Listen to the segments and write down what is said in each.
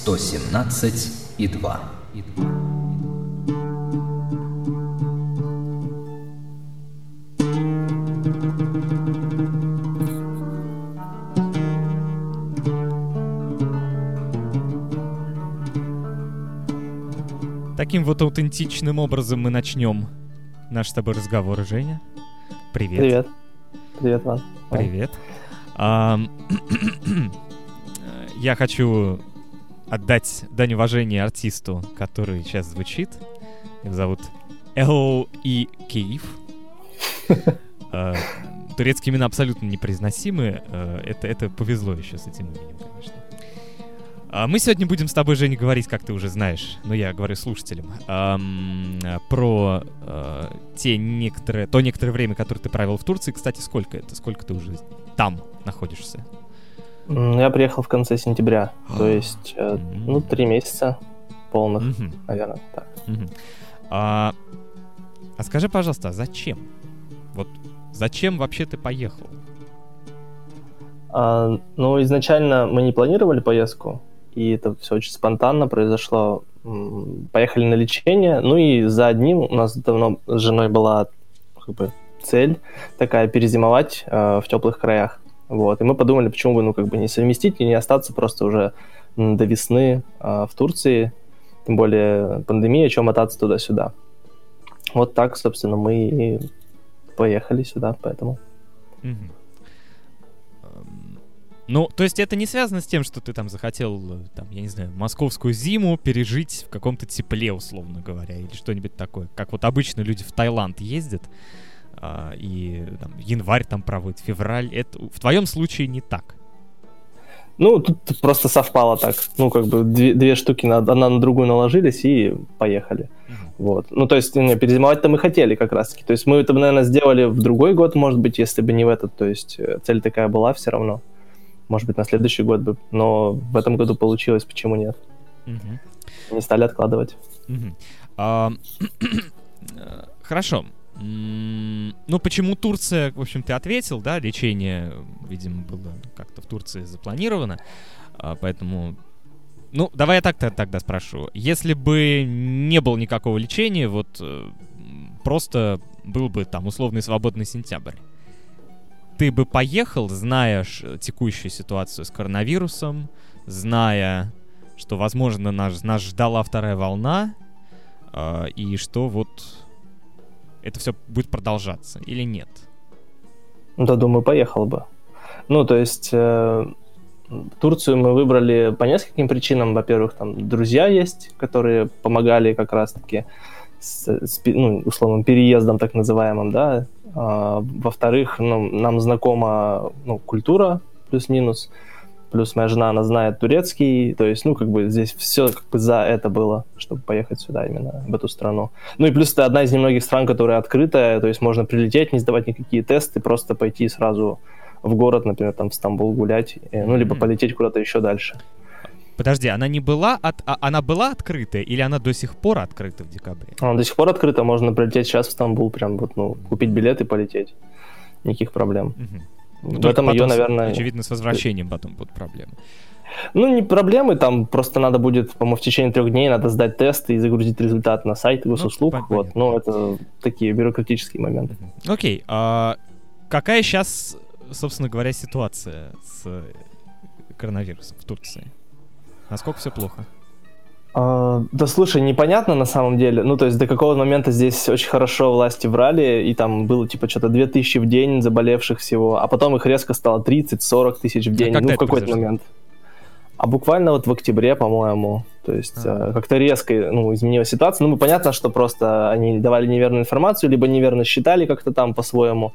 117,2. Таким вот аутентичным образом мы начнем наш с тобой разговор. Женя, привет. Привет. Привет, Ван. Привет. Я хочу отдать дань уважения артисту, который сейчас звучит. Его зовут L.E. Киев. Турецкие имена абсолютно непроизносимы. Это повезло еще с этим именем, конечно. Мы сегодня будем с тобой, Женя, говорить, как ты уже знаешь, но я говорю слушателям, про то некоторое время, которое ты провел в Турции. Кстати, сколько это? Сколько ты уже там находишься? Я приехал в конце сентября, то есть, 3 месяца полных, наверное, так. А скажи, пожалуйста, а зачем? Вот зачем вообще ты поехал? Изначально мы не планировали поездку, и это все очень спонтанно произошло. Поехали на лечение, и за одним у нас давно с женой была цель такая перезимовать в теплых краях. Вот. И мы подумали, почему бы не совместить и не остаться просто уже до весны в Турции, тем более пандемия, чем мотаться туда-сюда. Вот так, собственно, мы и поехали сюда, поэтому. То есть это не связано с тем, что ты там захотел, я не знаю, московскую зиму пережить в каком-то тепле, условно говоря, или что-нибудь такое. Как вот обычно люди в Таиланд ездят, и январь там проводят, февраль. Это в твоем случае не так. Тут просто совпало так. Две штуки одна на другую наложились и поехали. Вот. То есть перезимовать-то мы хотели как раз-таки. То есть мы это, наверное, сделали в другой год, может быть, если бы не в этот. То есть цель такая была все равно. Может быть, на следующий год бы. Но в этом году получилось, почему нет? Не стали откладывать. Хорошо. Почему Турция, в общем, ты ответил, да, лечение, видимо, было как-то в Турции запланировано, поэтому, давай я тогда спрошу. Если бы не было никакого лечения, просто был бы там условный свободный сентябрь, ты бы поехал, зная текущую ситуацию с коронавирусом, зная, что, возможно, нас ждала вторая волна, и что это все будет продолжаться или нет? Да, думаю, поехал бы. То есть Турцию мы выбрали по нескольким причинам. Во-первых, там друзья есть, которые помогали как раз-таки с условным переездом так называемым, да. Во-вторых, нам знакома культура плюс-минус. Плюс моя жена, она знает турецкий, то есть, здесь все за это было, чтобы поехать сюда, именно в эту страну. И плюс это одна из немногих стран, которая открытая, то есть можно прилететь, не сдавать никакие тесты, просто пойти сразу в город, например, там в Стамбул гулять, либо полететь куда-то еще дальше. Подожди, она была открытая или она до сих пор открыта в декабре? Она до сих пор открыта, можно прилететь сейчас в Стамбул, прям купить билет и полететь. Никаких проблем. В этом ее, наверное... Очевидно, с возвращением потом будут проблемы. Не проблемы, там просто надо будет, по-моему, в течение 3 дней надо сдать тесты и загрузить результат на сайт госуслуг. Это такие бюрократические моменты. Окей, какая сейчас, собственно говоря, ситуация с коронавирусом в Турции? Насколько все плохо? Да слушай, непонятно на самом деле. То есть до какого момента здесь очень хорошо власти врали, и там было что-то 2000 в день заболевших всего, а потом их резко стало 30-40 тысяч в день, в какой-то момент. А буквально в октябре, по-моему, то есть как-то резко изменилась ситуация. Понятно, что просто они давали неверную информацию, либо неверно считали как-то там по-своему.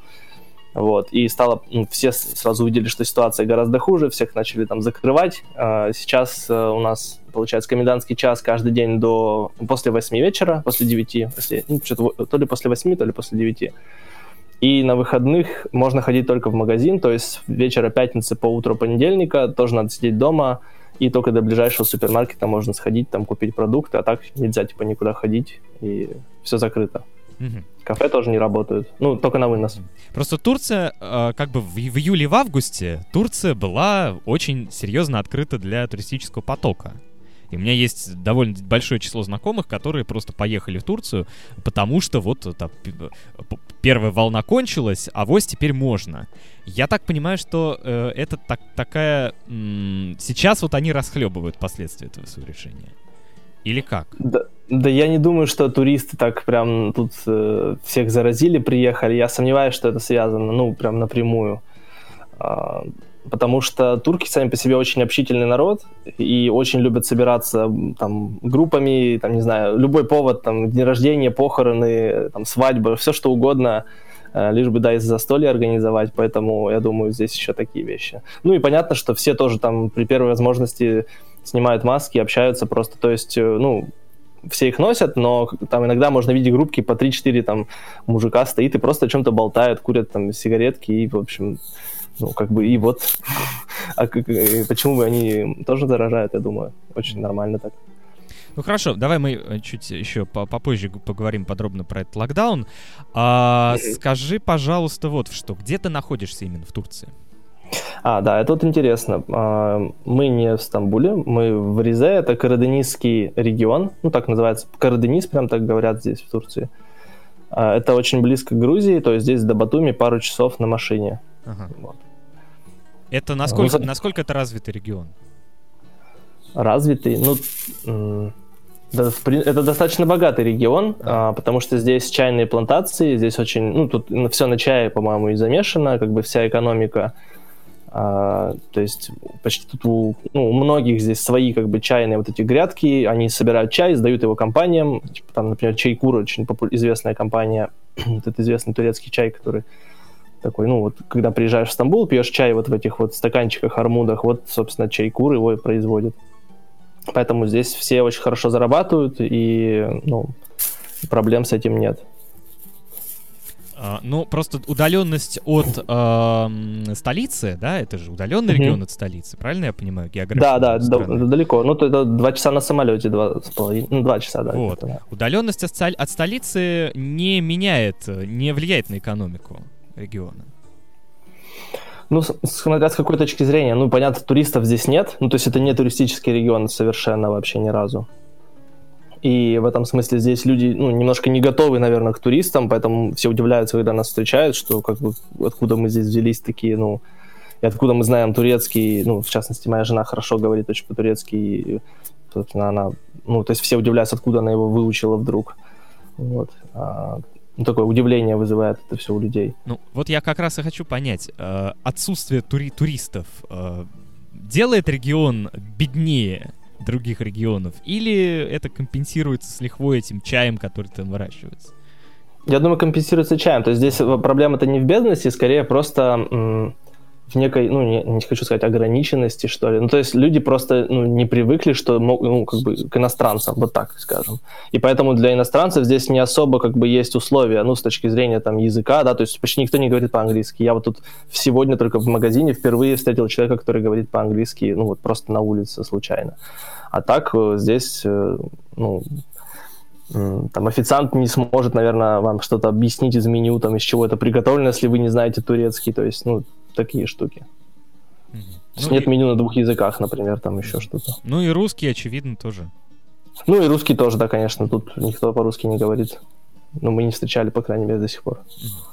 И все сразу увидели, что ситуация гораздо хуже, всех начали там закрывать. Сейчас у нас, получается, комендантский час каждый день после 8 вечера, после 9, то ли после 8, то ли после 9. И на выходных можно ходить только в магазин, то есть с вечера пятницы по утру понедельника тоже надо сидеть дома, и только до ближайшего супермаркета можно сходить, там купить продукты, а так нельзя никуда ходить, и все закрыто. Кафе тоже не работают. Только на вынос. Просто Турция, в июле и в августе Турция была очень серьезно открыта для туристического потока. И у меня есть довольно большое число знакомых, которые просто поехали в Турцию, потому что вот там первая волна кончилась, а вось теперь можно. Я так понимаю, что это такая... сейчас вот они расхлебывают последствия этого своего решения. Или как? Да я не думаю, что туристы так прям тут всех заразили, приехали. Я сомневаюсь, что это связано, ну, прям напрямую. Потому что турки сами по себе очень общительный народ и очень любят собираться там группами, там, не знаю, любой повод, там, день рождения, похороны, там, свадьба, все что угодно, лишь бы, да, из застолья организовать, поэтому, я думаю, здесь еще такие вещи. Ну и понятно, что все тоже там при первой возможности снимают маски, общаются просто, то есть, ну, все их носят, но там иногда можно видеть группки по 3-4 там мужика стоит и просто о чем-то болтают, курят там сигаретки и, в общем... Ну, как бы, и вот. Почему бы они тоже заражают, я думаю. Очень нормально так. Ну, хорошо, давай мы чуть еще попозже поговорим подробно про этот локдаун. Скажи, пожалуйста, вот что. Где ты находишься именно в Турции? Да, это вот интересно. Мы не в Стамбуле, мы в Ризе. Это Караденизский регион. Ну, так называется. Карадениз, прям так говорят здесь, в Турции. Это очень близко к Грузии, то есть здесь до Батуми пару часов на машине. Ага. Вот. Это насколько это развитый регион? Развитый? Ну, это достаточно богатый регион, потому что здесь чайные плантации, здесь очень, ну, тут все на чае, по-моему, и замешано, как бы вся экономика. То есть почти тут у многих здесь свои как бы чайные вот эти грядки, они собирают чай, сдают его компаниям, типа, там, например, Чайкур, очень известная компания, этот известный турецкий чай, который такой, ну вот, когда приезжаешь в Стамбул, пьешь чай вот в этих вот стаканчиках, армудах, вот, собственно, Чайкур его и производит. Поэтому здесь все очень хорошо зарабатывают, и, ну, проблем с этим нет. Ну, просто удаленность от столицы, да, это же удаленный регион от столицы, правильно я понимаю, географию? Да, далеко. Ну, это 2 часа на самолете, 2 часа, да. Вот. Удаленность от столицы не влияет на экономику региона. Ну, смотря с какой точки зрения. Ну, понятно, туристов здесь нет. Ну, то есть это не туристический регион совершенно вообще ни разу. И в этом смысле здесь люди, ну, немножко не готовы, наверное, к туристам, поэтому все удивляются, когда нас встречают, что как бы откуда мы здесь взялись такие, ну, и откуда мы знаем турецкий, ну, в частности, моя жена хорошо говорит очень по-турецки, и, собственно, она, ну, то есть все удивляются, откуда она его выучила вдруг. Вот. Ну, такое удивление вызывает это все у людей. Ну, вот я как раз и хочу понять, отсутствие туристов делает регион беднее других регионов, или это компенсируется с лихвой этим чаем, который там выращивается? Я думаю, компенсируется чаем. То есть здесь проблема-то не в бедности, скорее просто в некой, ну, не хочу сказать, ограниченности, что ли. Ну, то есть люди просто, ну, не привыкли, что, ну, как бы к иностранцам, вот так скажем. И поэтому для иностранцев здесь не особо, как бы, есть условия, ну, с точки зрения, там, языка, да, то есть почти никто не говорит по-английски. Я вот тут сегодня только в магазине впервые встретил человека, который говорит по-английски, ну, вот просто на улице случайно. А так здесь, ну, там официант не сможет, наверное, вам что-то объяснить из меню, там, из чего это приготовлено, если вы не знаете турецкий, то есть, ну, такие штуки. Ну, нет меню на 2 языках, например, там еще что-то. Ну и русский, очевидно, тоже. Ну и русский тоже, да, конечно, тут никто по-русски не говорит. Но мы не встречали, по крайней мере, до сих пор.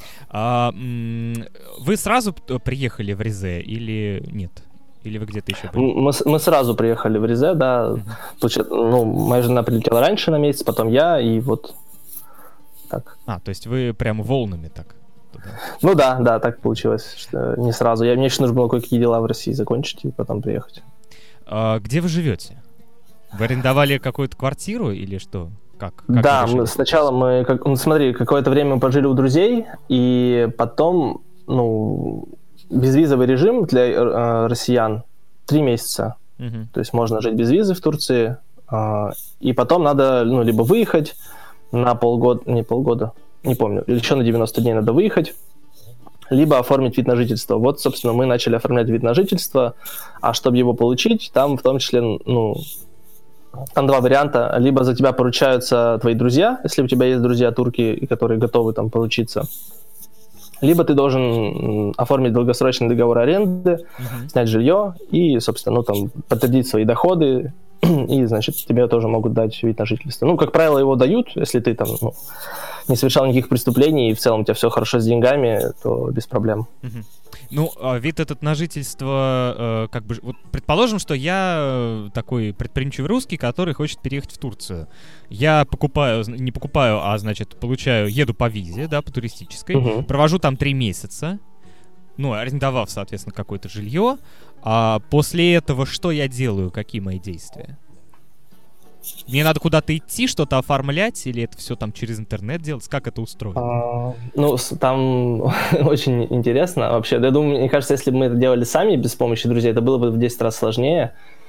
Вы сразу приехали в Ризе или нет? Или вы где-то еще приехали? Мы сразу приехали в Ризе, да. Ну, моя жена прилетела раньше на месяц, потом я, и вот так. То есть вы прямо волнами так? Туда. Ну да, так получилось, что не сразу. Мне еще нужно было кое-какие дела в России закончить и потом приехать. Где вы живете? Вы арендовали какую-то квартиру или что? Как да, сначала мы, смотри, какое-то время мы пожили у друзей, и потом, ну, безвизовый режим для россиян 3 месяца. Угу. То есть можно жить без визы в Турции, и потом надо, ну, либо выехать на полгода, не помню, еще на 90 дней надо выехать, либо оформить вид на жительство. Вот, собственно, мы начали оформлять вид на жительство, а чтобы его получить, там в том числе, ну, там 2 варианта. Либо за тебя поручаются твои друзья, если у тебя есть друзья турки, которые готовы там поручиться, либо ты должен оформить долгосрочный договор аренды, снять жилье и, собственно, ну, там, подтвердить свои доходы и, значит, тебе тоже могут дать вид на жительство. Ну, как правило, его дают, если ты там не совершал никаких преступлений, и в целом у тебя все хорошо с деньгами, то без проблем. Ну, вид этот на жительство, как бы, вот предположим, что я такой предприимчивый русский, который хочет переехать в Турцию. Я не покупаю, а, значит, еду по визе, да, по туристической, провожу там 3 месяца, ну, арендовав, соответственно, какое-то жилье, а после этого что я делаю, какие мои действия? Мне надо куда-то идти, что-то оформлять, или это все там через интернет делать? Как это устроено? Ну, там очень интересно вообще. Я думаю, мне кажется, если бы мы это делали сами, без помощи друзей, это было бы в 10 раз сложнее.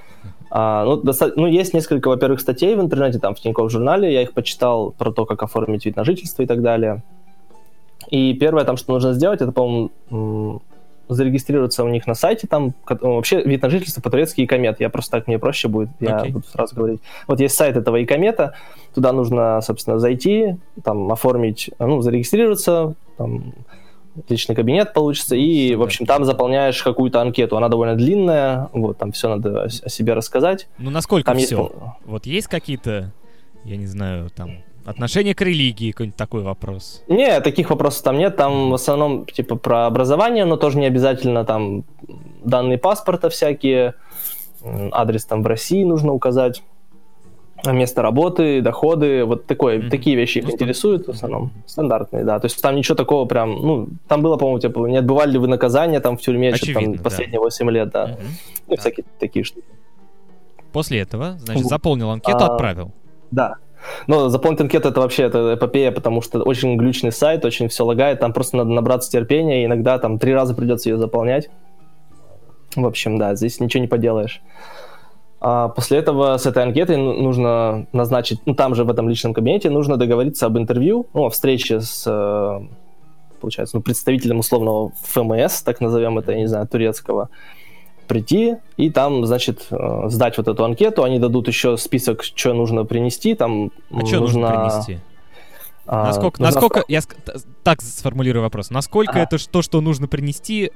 Есть несколько, во-первых, статей в интернете, там в Тинькофф журнале, я их почитал про то, как оформить вид на жительство и так далее. И первое, там, что нужно сделать, это, по-моему, зарегистрироваться у них на сайте, там вообще вид на жительство по-турецки икамет. Я просто так, мне проще будет, я буду сразу говорить. Вот есть сайт этого икамета, туда нужно, собственно, зайти, там, оформить, зарегистрироваться, там, личный кабинет получится, и, в общем, там заполняешь какую-то анкету. Она довольно длинная, вот, там все надо о себе рассказать. Ну, насколько там все? Есть... Вот есть какие-то, я не знаю, там... Отношение к религии, какой-нибудь такой вопрос? Не, таких вопросов там нет. Там в основном типа про образование, но тоже не обязательно там данные паспорта всякие, адрес там в России нужно указать, место работы, доходы, вот такие вещи их интересуют в основном. Стандартные, да. То есть там ничего такого прям, там было, по-моему, типа, не отбывали ли вы наказание там в тюрьме там, последние 8 лет, да. Ну, всякие такие штуки. После этого, значит, заполнил анкету, отправил. Да. Но заполнить анкету это вообще эпопея, потому что очень глючный сайт, очень все лагает, там просто надо набраться терпения, и иногда там 3 раза придется ее заполнять. В общем, да, здесь ничего не поделаешь. А после этого с этой анкетой нужно назначить, там же в этом личном кабинете нужно договориться об интервью, о встрече с, получается, представителем условного ФМС, так назовем это, я не знаю, турецкого, прийти и там, значит, сдать вот эту анкету. Они дадут еще список, что нужно принести. Там что нужно принести? Насколько я так сформулирую вопрос. Насколько это то, что нужно принести,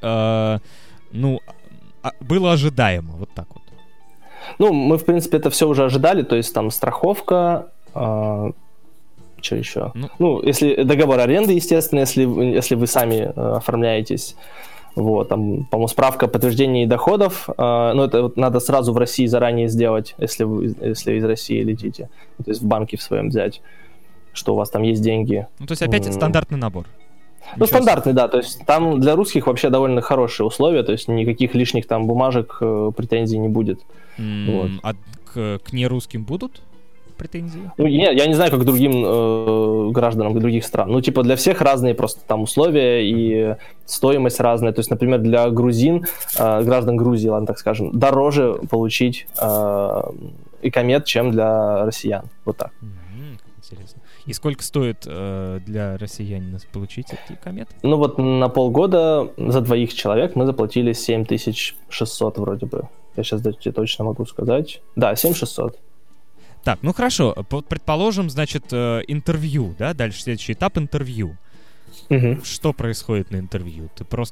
было ожидаемо? Вот так вот. Мы, в принципе, это все уже ожидали. То есть там страховка... что еще? Если договор аренды, естественно, если вы сами оформляетесь. Вот, там, по-моему, справка о подтверждении доходов, это вот надо сразу в России заранее сделать, если из России летите, то есть в банке в своем взять, что у вас там есть деньги. То есть опять стандартный набор. Стандартный, да, то есть там для русских вообще довольно хорошие условия, то есть никаких лишних там бумажек, претензий не будет. Вот. А к нерусским будут претензии? Я не знаю, как к другим гражданам других стран. Для всех разные просто там условия и стоимость разная. То есть, например, для грузин, граждан Грузии, ладно, так скажем, дороже получить икамет, чем для россиян. Вот так. Интересно. И сколько стоит для россиянина получить этот икамет? На полгода за 2 человек мы заплатили 7600 вроде бы. Я сейчас тебе точно могу сказать. Да, 7600. Так, хорошо. Предположим, значит, интервью, да? Дальше следующий этап — интервью. Что происходит на интервью?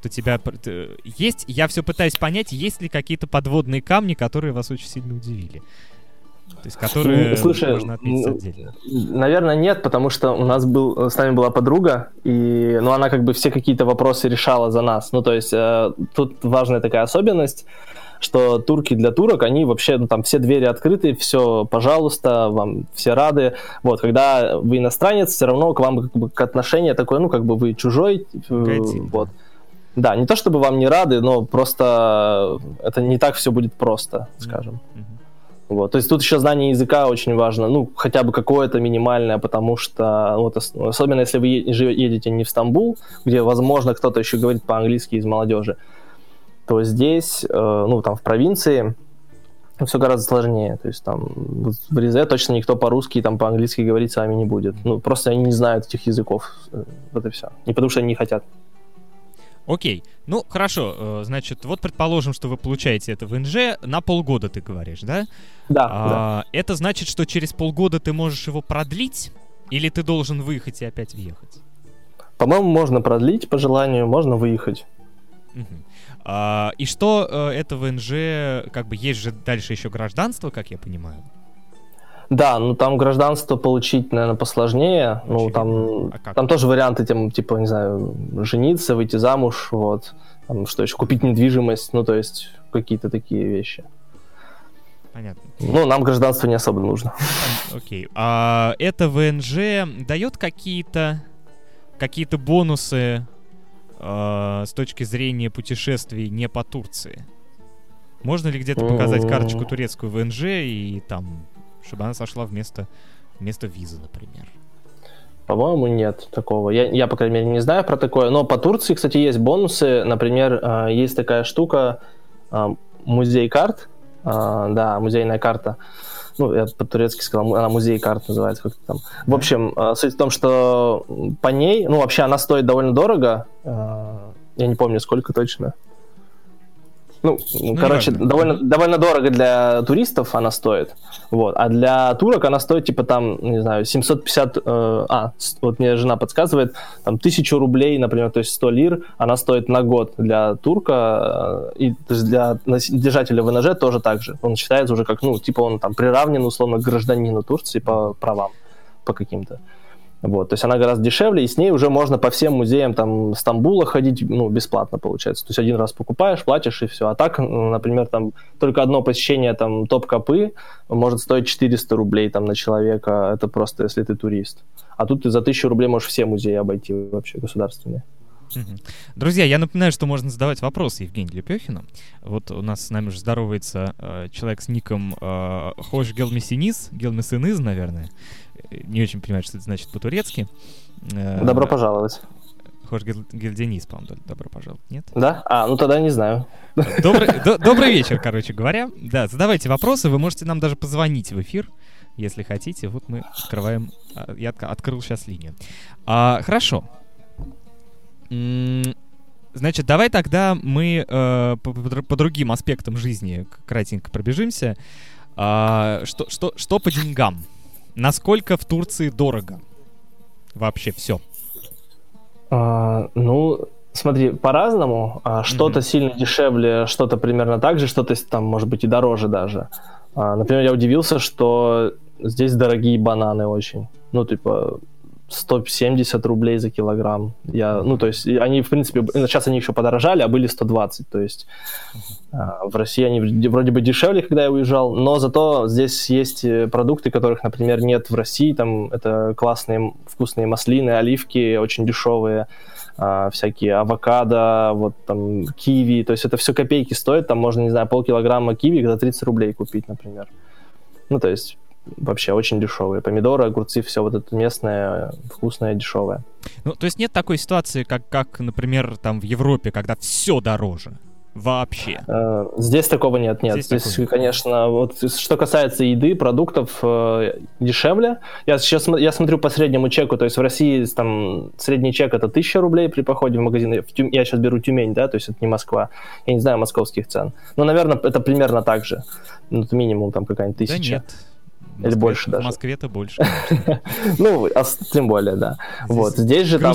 Я все пытаюсь понять, есть ли какие-то подводные камни, которые вас очень сильно удивили? То есть, которые можно отметить отдельно. Наверное, нет, потому что с нами была подруга, и она как бы все какие-то вопросы решала за нас. То есть тут важная такая особенность, что турки для турок, они вообще, там все двери открыты, все, пожалуйста, вам все рады. Вот, когда вы иностранец, все равно к вам как бы отношение такое, вы чужой. Вот. Да, не то чтобы вам не рады, но просто это не так все будет просто, скажем. Вот. То есть тут еще знание языка очень важно, хотя бы какое-то минимальное, потому что, особенно если вы едете не в Стамбул, где, возможно, кто-то еще говорит по-английски из молодежи, то здесь, там в провинции все гораздо сложнее. То есть там в Ризе точно никто по-русски, там по-английски говорить с вами не будет. Просто они не знают этих языков. Вот и все. Не потому что они не хотят. Окей. Хорошо. Значит, вот предположим, что вы получаете это в ИНЖ на полгода, ты говоришь, да? Да. Это значит, что через полгода ты можешь его продлить? Или ты должен выехать и опять въехать? По-моему, можно продлить по желанию, можно выехать. И что это ВНЖ, как бы есть же дальше еще гражданство, как я понимаю? Да, ну там гражданство получить, наверное, посложнее. Ну, там тоже варианты, типа, не знаю, жениться, выйти замуж, вот. Там, что еще, купить недвижимость, ну, то есть какие-то такие вещи. Понятно. Ну, нам гражданство не особо нужно. Окей. А это ВНЖ дает какие-то бонусы с точки зрения путешествий не по Турции? Можно ли где-то показать карточку турецкую ВНЖ и там, чтобы она сошла вместо визы, например? По-моему, нет такого. Я, по крайней мере, не знаю про такое. Но по Турции, кстати, есть бонусы. Например, есть такая штука, музей карт. Да, музейная карта. Ну, я по-турецки сказал, она музей карт называется как-то там. В общем, суть в том, что по ней, ну, вообще она стоит довольно дорого. Я не помню, сколько точно. Ну, короче, довольно дорого для туристов она стоит. Вот. А для турок она стоит, типа, там, не знаю, 750... вот мне жена подсказывает, там, 1000 рублей, например, то есть 100 лир, она стоит на год для турка, и то есть для держателя ВНЖ тоже так же. Он считается уже как, ну, типа, он там приравнен, условно, к гражданину Турции по правам, по каким-то. Вот, то есть она гораздо дешевле, и с ней уже можно по всем музеям там Стамбула ходить, ну, бесплатно получается. То есть один раз покупаешь, платишь, и все. А так, например, там только одно посещение там Топкапы может стоить 400 рублей там на человека. Это просто если ты турист. А тут ты за 1000 рублей можешь все музеи обойти вообще государственные. Друзья, я напоминаю, что можно задавать вопросы Евгению Лепехину. Вот у нас с нами уже здоровается человек с ником Хош Гелмесиниз, наверное. Не очень понимаю, что это значит по-турецки. Добро пожаловать. Хош Гельденис, по-моему, добро пожаловать, нет? Да? Ну тогда не знаю. Добрый вечер, короче говоря. Да, задавайте вопросы, вы можете нам даже позвонить в эфир, если хотите. Вот мы открываем, я открыл сейчас линию. Хорошо. Значит, давай тогда мы по другим аспектам жизни кратенько пробежимся. Что по деньгам? Насколько в Турции дорого? Вообще все. Ну, смотри, по-разному. Что-то сильно дешевле, что-то примерно так же, что-то там, может быть, и дороже даже. Например, я удивился, что здесь дорогие бананы очень. Ну, типа 170 рублей за килограмм. Ну, то есть они, в принципе, сейчас они еще подорожали, а были 120. То есть в России они вроде бы дешевле, когда я уезжал, но зато здесь есть продукты, которых, например, нет в России. Там это классные вкусные маслины, оливки, очень дешевые, всякие авокадо, вот там киви. То есть это все копейки стоит. Там можно, не знаю, полкилограмма киви за 30 рублей купить, например. Ну, то есть вообще очень дешевые. Помидоры, огурцы, все вот это местное, вкусное, дешевое. Ну, то есть нет такой ситуации, как, например, там в Европе, когда все дороже? Вообще. Здесь такого нет. Здесь конечно, вот что касается еды, продуктов, дешевле. Я смотрю по среднему чеку, то есть в России там средний чек это 1000 рублей при походе в магазин. Я сейчас беру Тюмень, да, то есть это не Москва. Я не знаю московских цен. Но, наверное, это примерно так же. Ну, минимум там какая-нибудь 1000. Да нет. Или больше даже. В Москве-то больше. Ну, тем более, да. Вот, здесь же там...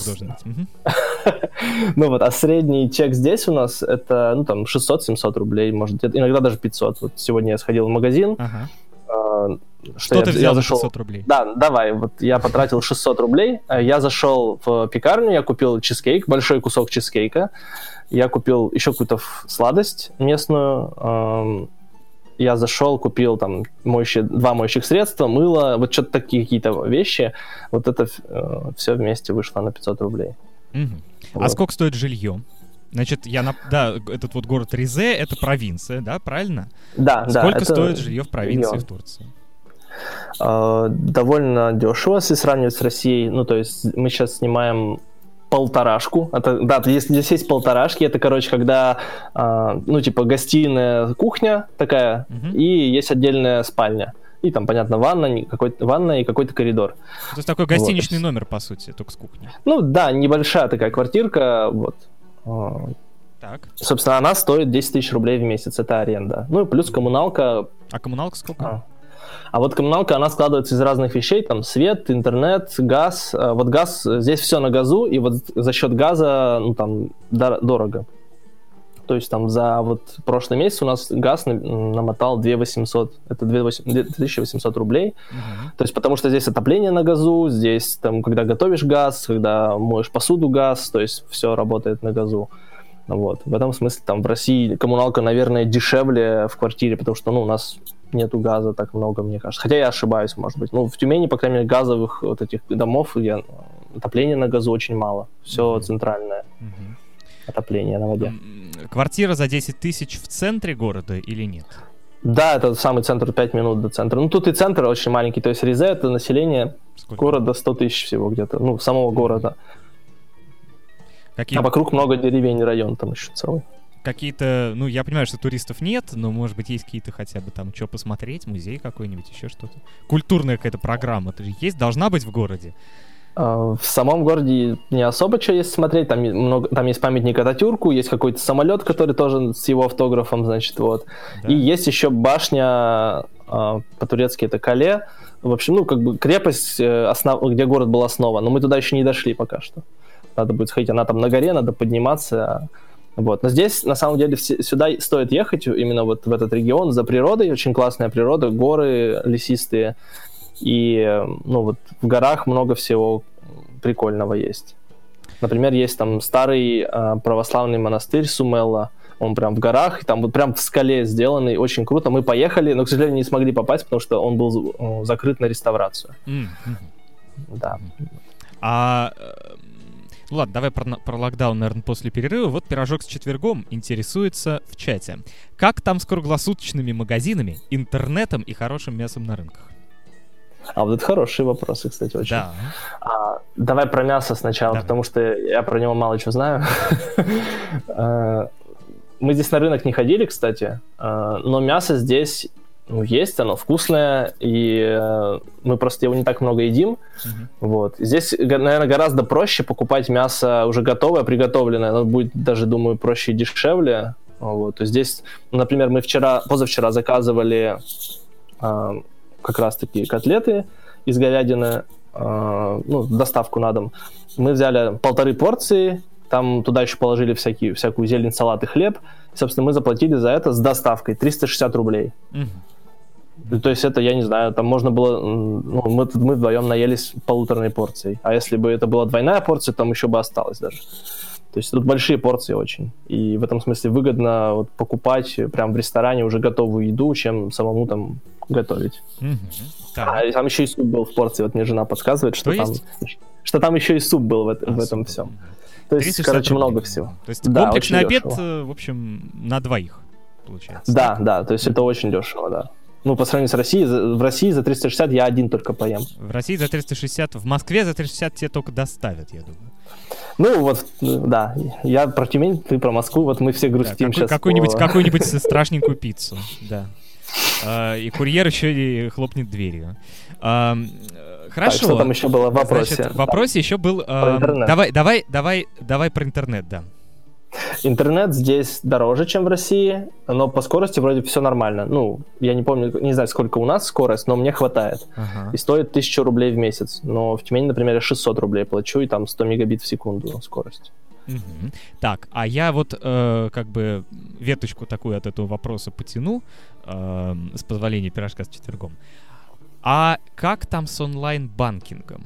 Ну вот, а средний чек здесь у нас это, ну, там, 600-700 рублей, может, иногда даже 500. Вот сегодня я сходил в магазин. Что ты взял за 600 рублей? Да, давай, вот я потратил 600 рублей. Я зашел в пекарню, я купил чизкейк, большой кусок чизкейка. Я купил еще какую-то сладость местную. Я зашел, купил там 2 моющих средства, мыло, вот что-то такие какие-то вещи. Вот это все вместе вышло на 500 рублей. Вот. А сколько стоит жилье? Значит, этот вот город Ризе, это провинция, да, правильно? Да, да. Сколько стоит жилье в провинции в Турции? Довольно дешево, если сравнивать с Россией. Ну, то есть мы сейчас снимаем полторашку. Здесь есть полторашки. Это, короче, когда, ну, типа, гостиная, кухня такая, и есть отдельная спальня. И там, понятно, ванна и какой-то коридор. То есть такой гостиничный номер, по сути, только с кухней. Ну, да, небольшая такая квартирка, вот. Так. Собственно, она стоит 10 тысяч рублей в месяц, это аренда. Ну, и плюс коммуналка. А коммуналка сколько? А вот коммуналка, она складывается из разных вещей, там свет, интернет, газ. Вот газ, здесь все на газу, и вот за счет газа, ну, там, дорого. То есть там за вот прошлый месяц у нас газ намотал 2800, это 2800 рублей. То есть потому что здесь отопление на газу, здесь там, когда готовишь газ, когда моешь посуду газ, то есть все работает на газу. Вот. В этом смысле там в России коммуналка, наверное, дешевле в квартире, потому что, ну, у нас нету газа так много, мне кажется. Хотя я ошибаюсь, может быть. Ну, в Тюмени, по крайней мере, газовых вот этих домов, отопления на газу очень мало. Все центральное отопление на воде. Квартира за 10 тысяч в центре города или нет? Да, это самый центр, 5 минут до центра. Ну, тут и центр очень маленький. То есть Резе — это население города 100 тысяч всего где-то. Ну, самого города. А вокруг много деревень, район там еще целый. Какие-то, ну, я понимаю, что туристов нет, но, может быть, есть какие-то хотя бы там, что посмотреть, музей какой-нибудь, еще что-то. Культурная какая-то программа есть, должна быть в городе? В самом городе не особо что есть смотреть, там есть памятник Ататюрку, есть какой-то самолет, который тоже с его автографом, значит, вот. Да. И есть еще башня, по-турецки это Кале, в общем, ну, как бы крепость, где город был основан, но мы туда еще не дошли пока что. Надо будет сходить, она там на горе, надо подниматься. Вот. Но здесь, на самом деле, сюда стоит ехать, именно вот в этот регион, за природой. Очень классная природа, горы лесистые. И, ну, вот в горах много всего прикольного есть. Например, есть там старый православный монастырь Сумелла. Он прям в горах, и там вот прям в скале сделанный. Очень круто. Мы поехали, но, к сожалению, не смогли попасть, потому что он был закрыт на реставрацию. Да. Ну ладно, давай про локдаун, наверное, после перерыва. Вот Пирожок с четвергом интересуется в чате. Как там с круглосуточными магазинами, интернетом и хорошим мясом на рынках? Вот это хорошие вопросы, кстати, очень. Да. Давай про мясо сначала, потому что я про него мало чего знаю. Мы здесь на рынок не ходили, кстати, но мясо здесь... Ну, есть, оно вкусное, и мы просто его не так много едим. Вот. Здесь, наверное, гораздо проще покупать мясо уже готовое, приготовленное. Оно будет даже, думаю, проще и дешевле. Вот. То есть здесь, например, мы позавчера заказывали как раз-таки котлеты из говядины, доставку на дом. Мы взяли 1,5 порции, там туда еще положили всякую зелень, салат и хлеб. И, собственно, мы заплатили за это с доставкой 360 рублей. То есть это, я не знаю, там можно было... Ну, мы вдвоем наелись 1,5 порцией. А если бы это была двойная порция, там еще бы осталось даже. То есть тут большие порции очень. И в этом смысле выгодно вот покупать прям в ресторане уже готовую еду, чем самому там готовить. И там еще и суп был в порции. Вот мне жена подсказывает, что там еще и суп был в этом всем. То есть, короче, много всего. То есть комплексный обед, в общем, на двоих, получается. Да, то есть это очень дешево, да. Ну, по сравнению с Россией, в России за 360 я один только поем. В России за 360, в Москве за 360 тебе только доставят, я думаю. Ну, вот, да, я про Тюмень, ты про Москву, вот мы все грустим сейчас. Какую-нибудь страшненькую пиццу, да. И курьер еще и хлопнет дверью. Хорошо. Что там еще было в вопросе? Значит, в вопросе еще был... Давай про интернет, да. Интернет здесь дороже, чем в России, но по скорости вроде все нормально. Ну, я не помню, не знаю, сколько у нас скорость, но мне хватает. И стоит 1000 рублей в месяц. Но в Тюмени, например, я 600 рублей плачу, и там 100 мегабит в секунду скорость. Так, а я вот как бы веточку такую от этого вопроса потяну, с позволения Пирожка с четвергом. А как там с онлайн-банкингом?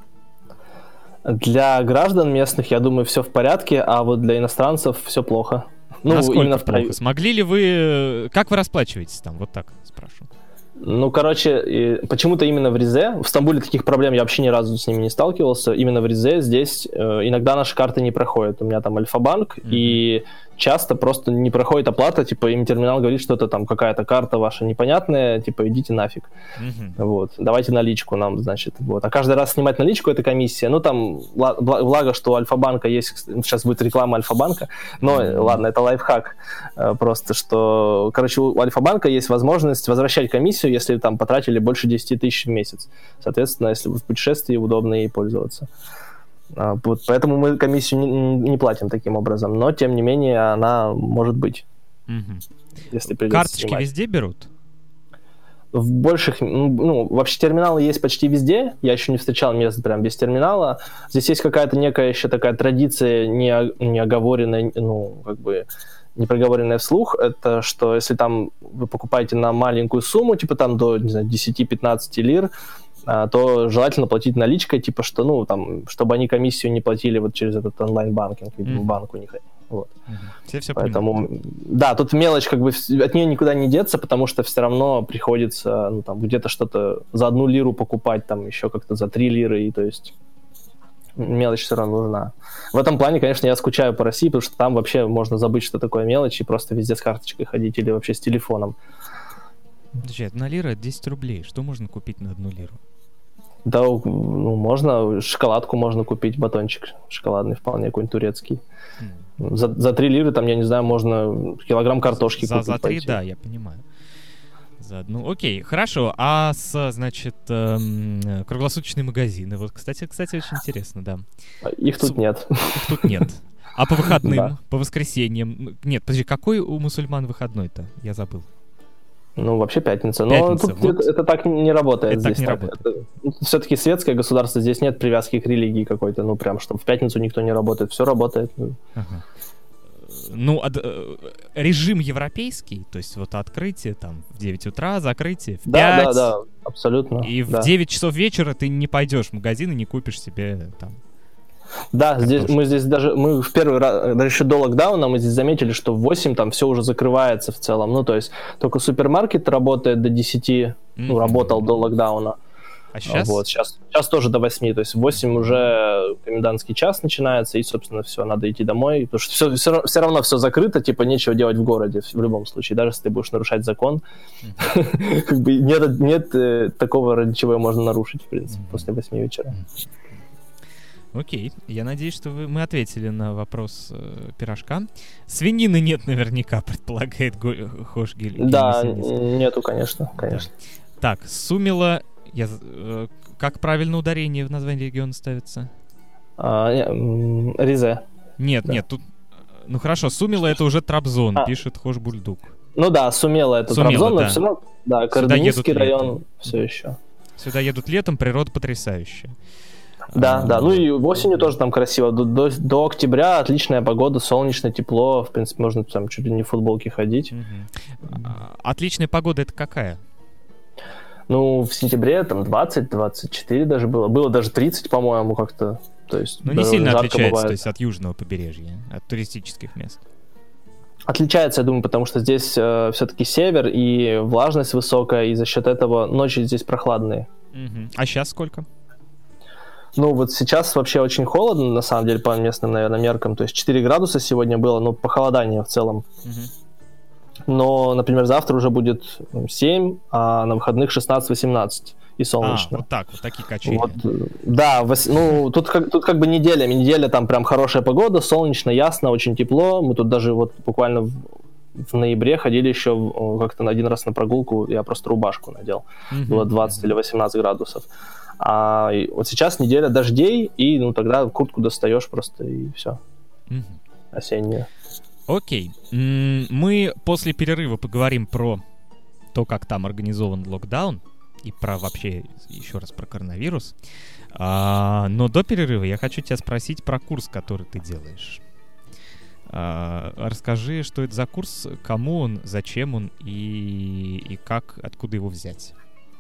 Для граждан местных, я думаю, все в порядке, а вот для иностранцев все плохо. Ну, насколько именно плохо? Смогли ли вы... Как вы расплачиваетесь там? Вот так спрашиваю. Ну, короче, почему-то именно в Резе, в Стамбуле таких проблем я вообще ни разу с ними не сталкивался, именно в Резе здесь иногда наши карты не проходят. У меня там Альфа-банк, и часто просто не проходит оплата, типа им терминал говорит, что это там какая-то карта ваша непонятная, типа идите нафиг. Вот, давайте наличку нам, значит. Вот. А каждый раз снимать наличку — это комиссия. Ну, там, благо, что у Альфа-банка есть, сейчас будет реклама Альфа-банка, но ладно, это лайфхак. Просто что, короче, у Альфа-банка есть возможность возвращать комиссию, если там потратили больше 10 тысяч в месяц. Соответственно, если вы в путешествии, удобно ей пользоваться. Вот, поэтому мы комиссию не платим таким образом, но, тем не менее, она может быть. Если придется карточки снимать. Везде берут? В больших... Ну, вообще терминалы есть почти везде. Я еще не встречал мест прям без терминала. Здесь есть какая-то некая еще такая традиция, не оговоренная, ну, как бы... непроговоренное вслух, это что если там вы покупаете на маленькую сумму, типа там до, не знаю, 10-15 лир, то желательно платить наличкой, типа что, ну, там, чтобы они комиссию не платили вот через этот онлайн-банкинг, видимо, банк у них. Вот. Все Поэтому, понимают. да, тут мелочь, как бы, от нее никуда не деться, потому что все равно приходится, ну, там, где-то что-то за 1 лиру покупать, там, еще как-то за 3 лиры, и, то есть, мелочь все равно нужна. В этом плане, конечно, я скучаю по России, потому что там вообще можно забыть, что такое мелочь, и просто везде с карточкой ходить или вообще с телефоном. Подожди, 1 лира — это 10 рублей. Что можно купить на 1 лиру? Да, ну, можно, шоколадку можно купить, батончик шоколадный вполне, какой-нибудь турецкий. За 3 лиры, там, я не знаю, можно килограмм картошки купить. За 3, пойти. Да, я понимаю. За 1. Окей, хорошо. А значит, круглосуточные магазины. Вот, кстати, очень интересно, да. Их тут нет. Их тут нет. А по выходным, Да. по воскресеньям? Нет, подожди, какой у мусульман выходной-то? Я забыл. Ну, вообще пятница. Пятница, Но тут вот. это так не работает. Это здесь так не работает. Все-таки светское государство, здесь нет привязки к религии какой-то. Ну, прям, что в пятницу никто не работает. Все работает. Ага. Ну, режим европейский, то есть вот открытие там в 9 утра, закрытие в 5. Да, абсолютно. И да. в 9 часов вечера ты не пойдешь в магазин и не купишь себе там. Да, мы в первый раз, даже еще до локдауна, мы здесь заметили, что в 8 там все уже закрывается в целом. Ну, то есть только супермаркет работает до 10, ну, работал до локдауна. А сейчас? Вот, сейчас тоже до 8, то есть в 8 уже комендантский час начинается, и, собственно, все, надо идти домой, потому что все равно все закрыто, типа нечего делать в городе в любом случае, даже если ты будешь нарушать закон, как бы нет такого, ради чего можно нарушить, в принципе, после 8 вечера. Окей, я надеюсь, что мы ответили на вопрос пирожка. Свинины нет наверняка, предполагает Хош Гель. Да, нету, конечно. Так, Сумила... Как правильно ударение в названии региона ставится? Ризе. Нет, тут... Ну хорошо, Сумила — это уже Трабзон, пишет Хош Бульдук. Ну да, Сумела — это Трабзон, но все равно... Да, Карденийский район все еще. Сюда едут летом, природа потрясающая. Да, ну и осенью тоже там красиво. До октября отличная погода, солнечно, тепло. В принципе, можно там чуть ли не в футболке ходить. Отличная погода — это какая? Ну, в сентябре там 20-24 даже было. Было даже 30, по-моему, как-то. То есть, ну, не сильно отличается, бывает. То есть от южного побережья, от туристических мест. Отличается, я думаю, потому что здесь все-таки север, и влажность высокая, и за счет этого ночи здесь прохладные. А сейчас сколько? Ну, вот сейчас вообще очень холодно, на самом деле, по местным, наверное, меркам. То есть 4 градуса сегодня было, ну, похолодание в целом. Но, например, завтра уже будет 7, а на выходных 16-18 и солнечно. Вот так, вот такие качели. Вот, да, ну, тут как бы неделя там прям хорошая погода, солнечно, ясно, очень тепло. Мы тут даже вот буквально в ноябре ходили еще как-то один раз на прогулку, я просто рубашку надел. Было 20 или 18 градусов. А вот сейчас неделя дождей, и ну тогда куртку достаешь просто, и все. Осеннюю. Окей. Мы после перерыва поговорим про то, как там организован локдаун, и про вообще, еще раз, про коронавирус. Но до перерыва я хочу тебя спросить про курс, который ты делаешь. Расскажи, что это за курс, кому он, зачем он и как, откуда его взять.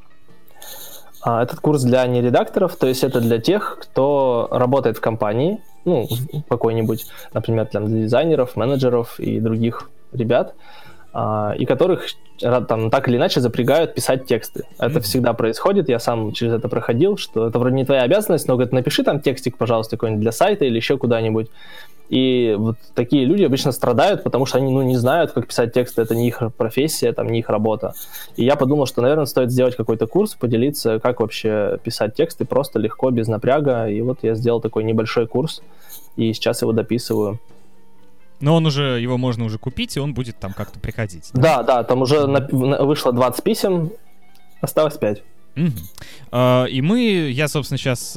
Этот курс для нередакторов, то есть это для тех, кто работает в компании, ну, какой-нибудь, например, для дизайнеров, менеджеров и других ребят, и которых там так или иначе запрягают писать тексты. Это всегда происходит, я сам через это проходил, что это вроде не твоя обязанность, но говорят, напиши там текстик, пожалуйста, какой-нибудь для сайта или еще куда-нибудь. И вот такие люди обычно страдают, потому что они, ну, не знают, как писать тексты, это не их профессия, там, не их работа. И я подумал, что, наверное, стоит сделать какой-то курс, поделиться, как вообще писать тексты просто, легко, без напряга. И вот я сделал такой небольшой курс, и сейчас его дописываю. Но его можно уже купить, и он будет там как-то приходить. Да, там уже вышло 20 писем, осталось 5. И я, собственно, сейчас...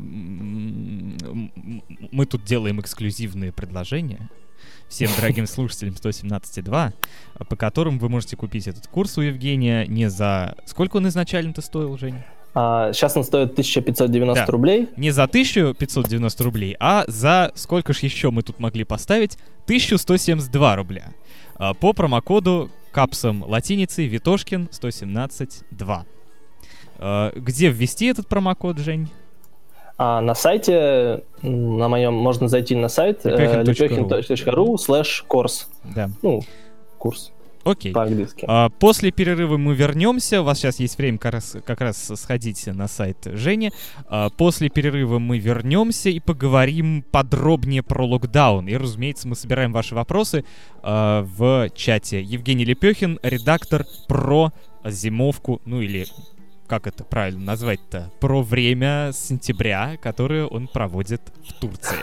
Мы тут делаем эксклюзивные предложения всем дорогим слушателям 117.2, по которым вы можете купить этот курс у Евгения не за... Сколько он изначально-то стоил, Женя? Сейчас он стоит 1590 Да. рублей. Не за 1590 рублей, а за, сколько ж еще мы тут могли поставить, 1172 рубля. По промокоду капсом латиницей Витошкин 117.2. Где ввести этот промокод, Жень? На сайте, на моем, можно зайти на сайт lepechin.ru/course. Да. Ну, курс Окей. по-английски. После перерыва мы вернемся. У вас сейчас есть время как раз сходить на сайт Жени. После перерыва мы вернемся и поговорим подробнее про локдаун. И, разумеется, мы собираем ваши вопросы в чате. Евгений Лепехин, редактор про зимовку, ну или как это правильно назвать-то, про время сентября, которое он проводит в Турции.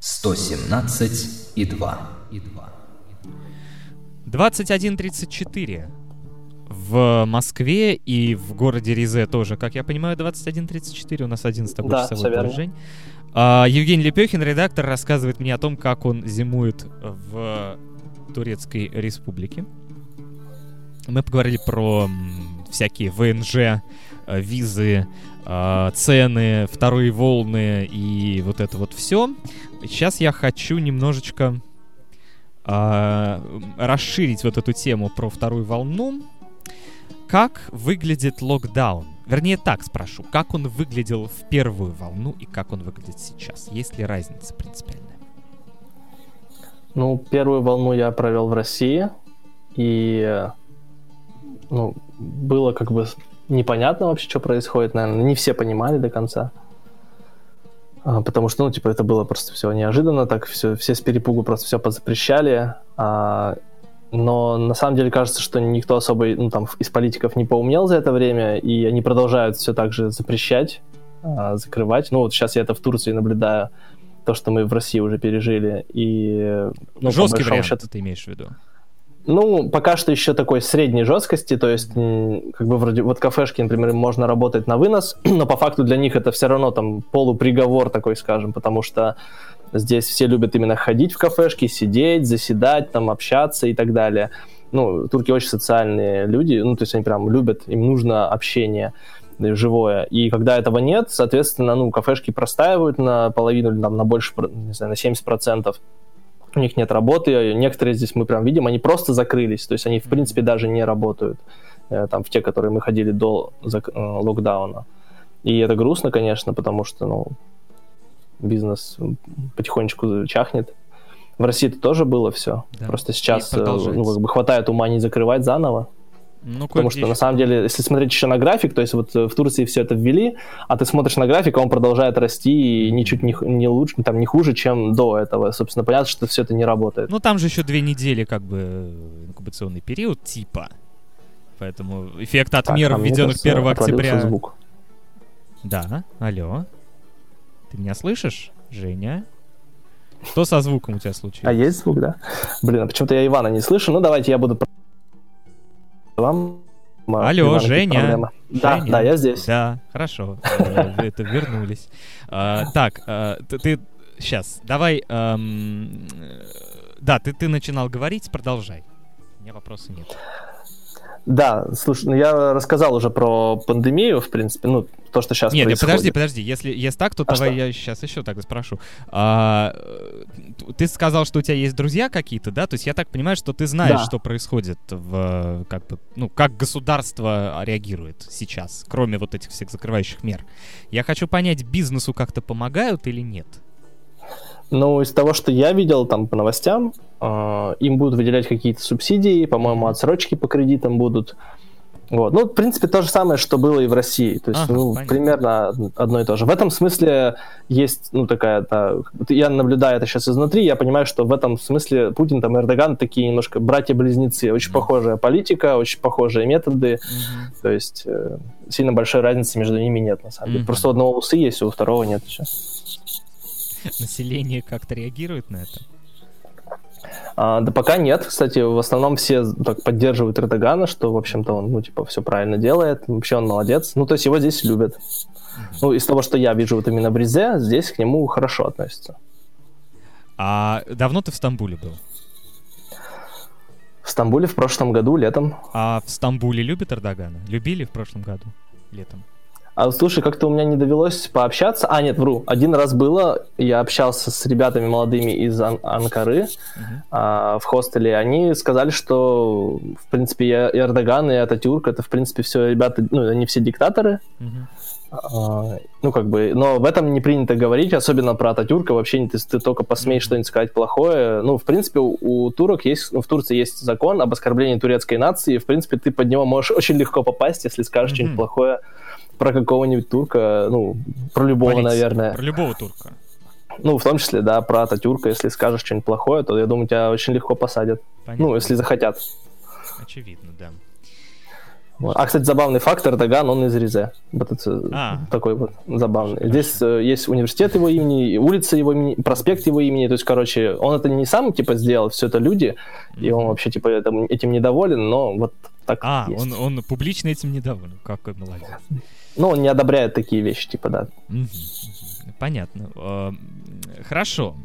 117,2. 21:34 в Москве и в городе Ризе тоже, как я понимаю, 21:34. У нас один с тобой часовой положень. Евгений Лепехин, редактор, рассказывает мне о том, как он зимует в Турецкой Республике. Мы поговорили про всякие ВНЖ, визы, цены, вторые волны и вот это вот все. Сейчас я хочу немножечко расширить вот эту тему про вторую волну. Как выглядит локдаун? Вернее, так спрошу. Как он выглядел в первую волну и как он выглядит сейчас? Есть ли разница принципиальная? Ну, первую волну я провел в России. И было как бы непонятно вообще, что происходит, наверное. Не все понимали до конца. Потому что, это было просто все неожиданно, так все с перепугу просто все позапрещали. Но на самом деле кажется, что никто особо из политиков не поумнел за это время, и они продолжают все так же запрещать, закрывать. Сейчас я это в Турции наблюдаю, то, что мы в России уже пережили. И, жесткий вариант счету, ты имеешь в виду? Пока что еще такой средней жесткости, то есть, как бы вроде, вот кафешки, например, можно работать на вынос, но по факту для них это все равно там полуприговор такой, скажем, потому что здесь все любят именно ходить в кафешки, сидеть, заседать, там, общаться и так далее. Турки очень социальные люди, то есть они прям любят, им нужно общение живое. И когда этого нет, соответственно, кафешки простаивают на половину или на больше, не знаю, на 70%. У них нет работы, некоторые здесь мы прям видим, они просто закрылись, то есть они в принципе даже не работают, там в те, которые мы ходили до локдауна. И это грустно, конечно, потому что, бизнес потихонечку чахнет. В России это тоже было все, да. Просто сейчас хватает ума не закрывать заново. Потому что, на самом деле, если смотреть еще на график, то есть вот в Турции все это ввели, а ты смотришь на график, а он продолжает расти и ничуть не лучше, там, не хуже, чем до этого. Собственно, понятно, что все это не работает. Там же еще 2 недели, как бы, инкубационный период, типа. Поэтому эффект от мер, введенных 1 октября... Звук. Да, алло. Ты меня слышишь, Женя? Что со звуком у тебя случилось? А есть звук, да? Блин, а почему-то я Ивана не слышу. Давайте я буду... Вам. Алло, Иван, Женя. Да, я здесь. Да, хорошо. Это вернулись. Так, ты сейчас, давай. Да, ты начинал говорить, продолжай. У меня вопросов нет. Да, слушай, я рассказал уже про пандемию, в принципе, то, что сейчас происходит. Нет, подожди, если так, то давай я сейчас еще так спрошу. Ты сказал, что у тебя есть друзья какие-то, да? То есть я так понимаю, что ты знаешь, что происходит как государство реагирует сейчас, кроме вот этих всех закрывающих мер. Я хочу понять, бизнесу как-то помогают или нет? Из того, что я видел там по новостям, им будут выделять какие-то субсидии, по-моему, отсрочки по кредитам будут. Вот. В принципе, то же самое, что было и в России. То есть, примерно одно и то же. В этом смысле есть, я наблюдаю это сейчас изнутри, я понимаю, что в этом смысле Путин там и Эрдоган такие немножко братья-близнецы. Очень похожая политика, очень похожие методы. То есть, сильно большой разницы между ними нет, на самом деле. Просто у одного усы есть, у второго нет еще. Население как-то реагирует на это? Да пока нет. Кстати, в основном все так поддерживают Эрдогана, что, в общем-то, он, все правильно делает. Вообще он молодец. То есть его здесь любят. Из того, что я вижу вот именно в Ризе, здесь к нему хорошо относятся. А давно ты в Стамбуле был? В Стамбуле в прошлом году, летом. А в Стамбуле любят Эрдогана? Любили в прошлом году, летом? А слушай, как-то у меня не довелось пообщаться. А, нет, вру. Один раз было, я общался с ребятами молодыми из Анкары в хостеле. Они сказали, что, в принципе, и Эрдоган, и Ататюрк, это, в принципе, все ребята, ну, они все диктаторы. Ну, как бы, но в этом не принято говорить, особенно про Ататюрка. Вообще, ты только посмеешь что-нибудь сказать плохое. Ну, в принципе, у турок есть, в Турции есть закон об оскорблении турецкой нации. В принципе, ты под него можешь очень легко попасть, если скажешь что-нибудь плохое про какого-нибудь турка, ну, про любого, наверное. Про любого турка. Ну, в том числе, да, про Ататюрка. Если скажешь что-нибудь плохое, то, я думаю, тебя очень легко посадят. Понятно. Ну, если захотят. Очевидно, да. Вот. А, кстати, забавный факт, Эрдоган, он из Ризе. Вот это такой вот забавный. Хорошо. Здесь есть университет его имени, улица его имени, проспект его имени. То есть, короче, он это не сам, типа, сделал, все это люди, и он вообще, типа, этим недоволен, но вот так есть. Он публично этим недоволен. Какой молодец. Ну, он не одобряет такие вещи, типа, да. Понятно. Хорошо.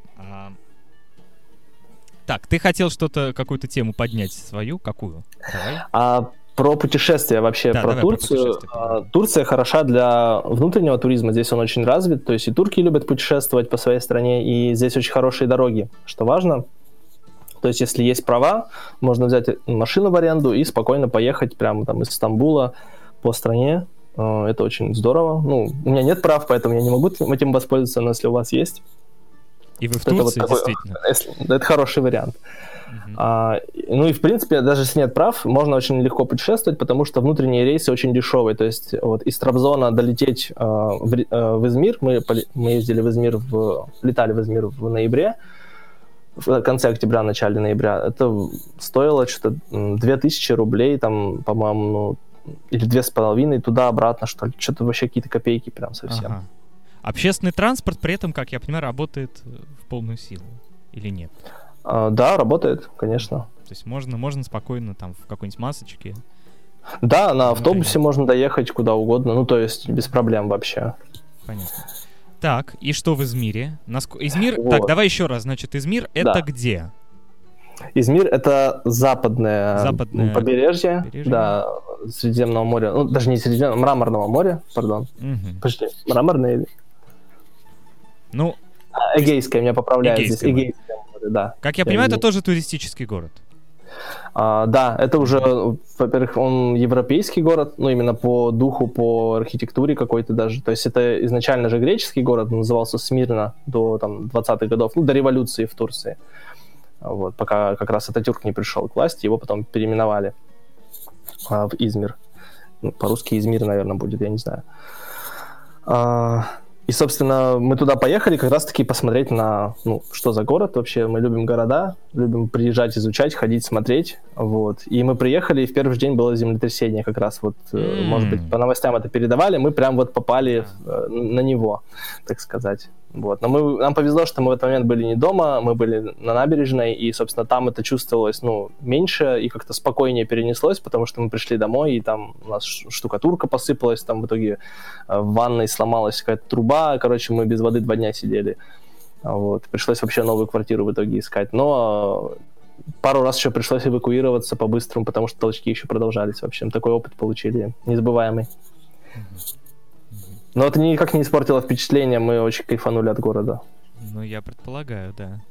Так, ты хотел что-то, какую-то тему поднять свою? Какую? Давай. Про путешествия вообще, да, про Турцию. Турция хороша для внутреннего туризма, здесь он очень развит, то есть и турки любят путешествовать по своей стране, и здесь очень хорошие дороги, что важно. То есть если есть права, можно взять машину в аренду и спокойно поехать прямо там из Стамбула по стране. Это очень здорово. Ну, у меня нет прав, поэтому я не могу этим воспользоваться, но если у вас есть... И вы в Турции, вот действительно? Это хороший вариант. Ну и, в принципе, даже если нет прав, можно очень легко путешествовать, потому что внутренние рейсы очень дешевые. То есть вот из Трабзона долететь в Измир, мы ездили в Измир, летали в Измир в ноябре, в конце октября, начале ноября, это стоило что-то 2000 рублей, там, по-моему, ну, или 2500 туда-обратно, что ли. Что-то вообще какие-то копейки прям совсем. Ага. Общественный транспорт при этом, как я понимаю, работает в полную силу или нет? Да, работает, конечно. То есть можно спокойно там в какой-нибудь масочке? Да, на автобусе можно доехать куда угодно, ну то есть без проблем вообще. Понятно. Так, и что в Измире? Измир, вот. Так, давай еще раз, значит, Измир это где? Измир это западное побережье, да, Средиземного моря, ну даже не Средиземного, Мраморного моря, пардон. Подожди, Мраморное или... Ну... Эгейское, меня поправляют здесь, Эгейское море, да. Как я понимаю, это тоже туристический город. Да, это уже, во-первых, он европейский город, ну, именно по духу, по архитектуре какой-то даже. То есть это изначально же греческий город, назывался Смирна до там, 20-х годов, ну, до революции в Турции. Вот, пока как раз Ататюрк не пришел к власти, его потом переименовали в Измир. Ну, по-русски Измир, наверное, будет, я не знаю. И, собственно, мы туда поехали как раз-таки посмотреть на, ну, что за город вообще. Мы любим города, любим приезжать, изучать, ходить, смотреть. Вот. И мы приехали, и в первый же день было землетрясение как раз. Вот, может быть, по новостям это передавали, мы прям вот попали на него, так сказать. Вот. Но нам повезло, что мы в этот момент были не дома, мы были на набережной, и, собственно, там это чувствовалось, ну, меньше и как-то спокойнее перенеслось, потому что мы пришли домой, и там у нас штукатурка посыпалась, там в итоге в ванной сломалась какая-то труба, короче, мы без воды 2 дня сидели. Вот. Пришлось вообще новую квартиру в итоге искать. Но пару раз еще пришлось эвакуироваться по-быстрому, потому что толчки еще продолжались. В общем, такой опыт получили незабываемый. Но это никак не испортило впечатление, мы очень кайфанули от города. Ну, я предполагаю, да.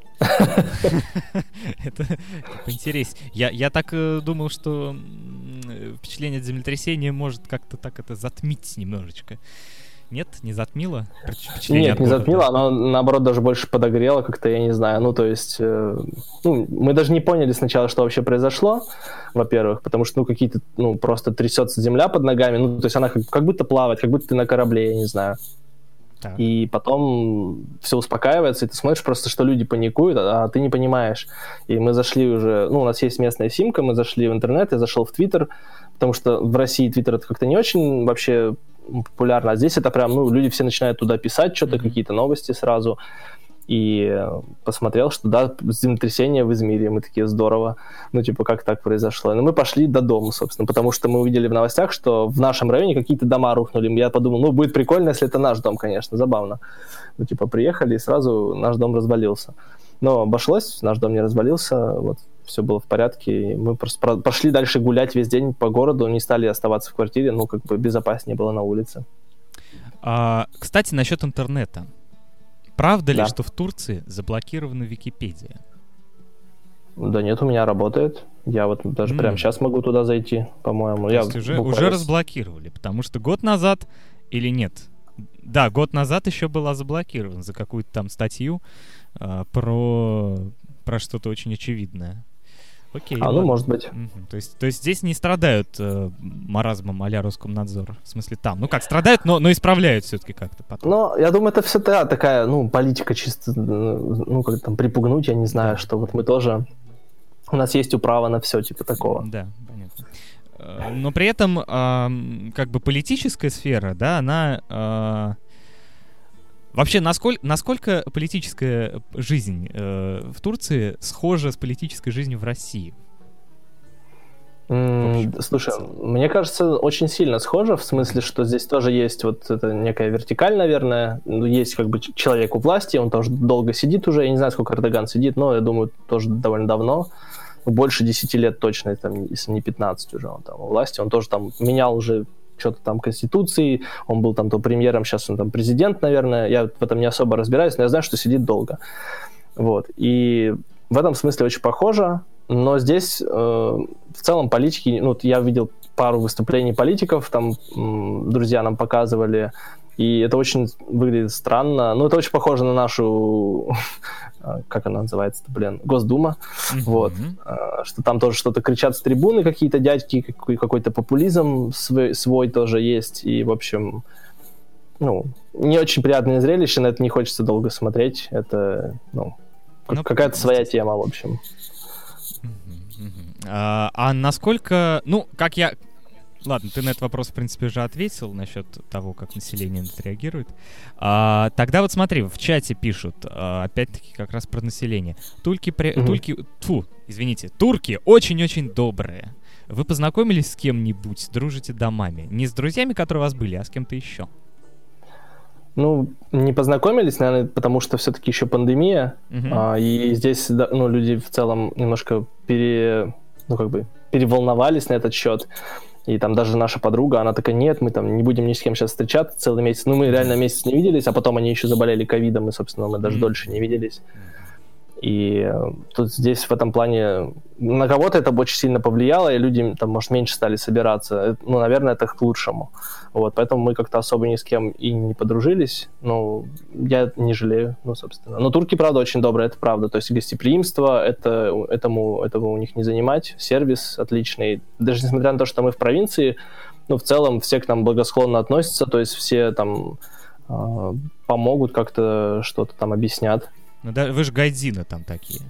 Это интереснее. Я так думал, что впечатление от землетрясения может как-то так это затмить немножечко. Нет, не затмило? Нет, не затмило, оно, наоборот, даже больше подогрело как-то, я не знаю. Ну, то есть, ну, мы даже не поняли сначала, что вообще произошло, во-первых, потому что, ну, какие-то, ну, просто трясется земля под ногами, ну, то есть она как будто плавает, как будто ты на корабле, я не знаю. Так. И потом все успокаивается, и ты смотришь просто, что люди паникуют, а ты не понимаешь. И мы зашли уже, ну, у нас есть местная симка, мы зашли в интернет, я зашел в Твиттер, потому что в России Твиттер это как-то не очень вообще популярно, а здесь это прям, ну, люди все начинают туда писать что-то, какие-то новости сразу, и посмотрел, что да, землетрясение в Измире, мы такие, здорово, ну, типа, как так произошло. Но мы пошли до дома, собственно, потому что мы увидели в новостях, что в нашем районе какие-то дома рухнули, я подумал, ну, будет прикольно, если это наш дом, конечно, забавно. Ну, типа, приехали, и сразу наш дом развалился. Но обошлось, наш дом не развалился, вот, все было в порядке, и мы просто пошли дальше гулять весь день по городу, не стали оставаться в квартире, ну, как бы безопаснее было на улице. Кстати, насчет интернета. Правда ли, Да. что в Турции заблокирована Википедия? Да нет, у меня работает. Я вот даже прямо сейчас могу туда зайти, по-моему. То Я есть уже буквально разблокировали, потому что год назад или нет? Да, год назад еще была заблокирована за какую-то там статью про что-то очень очевидное. Окей. ну, ладно. может быть. Мгм. То есть здесь не страдают маразмом а-ля Роскомнадзор. В смысле там. Ну как, страдают, но исправляют все-таки как-то потом. Но я думаю, это все такая, политика чисто, как там припугнуть, я не знаю, что вот мы тоже... У нас есть право на все, типа такого. Да, понятно. Но при этом, как бы политическая сфера, да, она... Вообще, насколько политическая жизнь в Турции схожа с политической жизнью в России? Слушай, мне кажется, очень сильно схоже, в смысле, что здесь тоже есть вот эта некая вертикаль, наверное. Есть как бы человек у власти, он тоже долго сидит уже, я не знаю, сколько Эрдоган сидит, но я думаю, тоже довольно давно. Больше 10 лет точно, там, если не 15 уже он там у власти. Он тоже там менял уже что-то там конституции, он был там то премьером, сейчас он там президент, наверное. Я в этом не особо разбираюсь, но я знаю, что сидит долго. Вот. И в этом смысле очень похоже. Но здесь в целом политики, я видел пару выступлений политиков, там друзья нам показывали, и это очень выглядит странно. Это очень похоже на нашу, как она называется-то, Госдума, вот, что там тоже что-то кричат с трибуны какие-то дядьки, какой-то популизм свой тоже есть, и, в общем, не очень приятное зрелище, на это не хочется долго смотреть, это, какая-то своя тема, в общем. А насколько... Ладно, ты на этот вопрос, в принципе, уже ответил насчет того, как население на это реагирует. Тогда вот смотри, в чате пишут, опять-таки, как раз про население. Турки очень-очень добрые. Вы познакомились с кем-нибудь, дружите домами? Не с друзьями, которые у вас были, а с кем-то еще? Не познакомились, наверное, потому что все-таки еще пандемия, и здесь, люди в целом немножко переволновались на этот счет. И там даже наша подруга, она такая, нет, мы там не будем ни с кем сейчас встречаться целый месяц. Мы реально месяц не виделись, а потом они еще заболели ковидом, и, собственно, мы даже дольше не виделись. И тут здесь в этом плане на кого-то это очень сильно повлияло, и люди там, может, меньше стали собираться. Наверное, это к лучшему. Вот, поэтому мы как-то особо ни с кем и не подружились. Я не жалею, собственно. Но турки, правда, очень добрые, это правда. То есть гостеприимство, этого у них не занимать. Сервис отличный. Даже несмотря на то, что мы в провинции, в целом все к нам благосклонно относятся, то есть все там помогут, как-то что-то там объяснят. Вы же гайдзины там такие.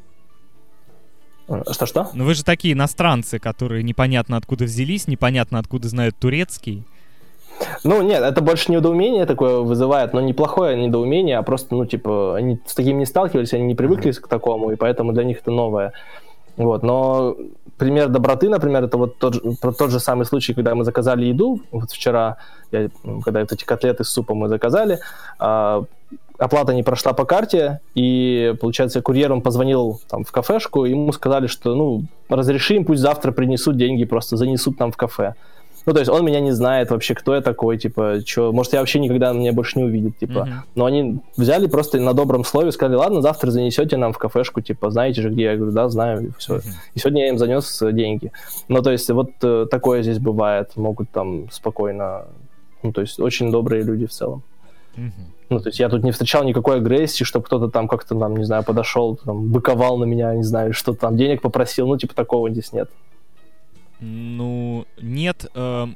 Что-что? Вы же такие иностранцы, которые непонятно откуда взялись, непонятно откуда знают турецкий. Нет, это больше недоумение такое вызывает, но неплохое недоумение, а просто, они с таким не сталкивались, они не привыкли к такому, и поэтому для них это новое. Вот, но пример доброты, например, это вот тот же самый случай, когда мы заказали еду, вот вчера, когда эти котлеты с супом мы заказали, оплата не прошла по карте, и, получается, курьер, он позвонил там в кафешку, и ему сказали, что, разрешим, пусть завтра принесут деньги, просто занесут нам в кафе. То есть он меня не знает вообще, кто я такой, может, я вообще никогда меня больше не увидит, Но они взяли просто на добром слове, сказали, ладно, завтра занесете нам в кафешку, знаете же, где? Я говорю, да, знаю, и все. И сегодня я им занес деньги. То есть вот такое здесь бывает, могут там спокойно, то есть очень добрые люди в целом. То есть я тут не встречал никакой агрессии, чтобы кто-то там как-то, не знаю, подошел, там, быковал на меня, не знаю, что-то там, денег попросил, такого здесь нет. Нет.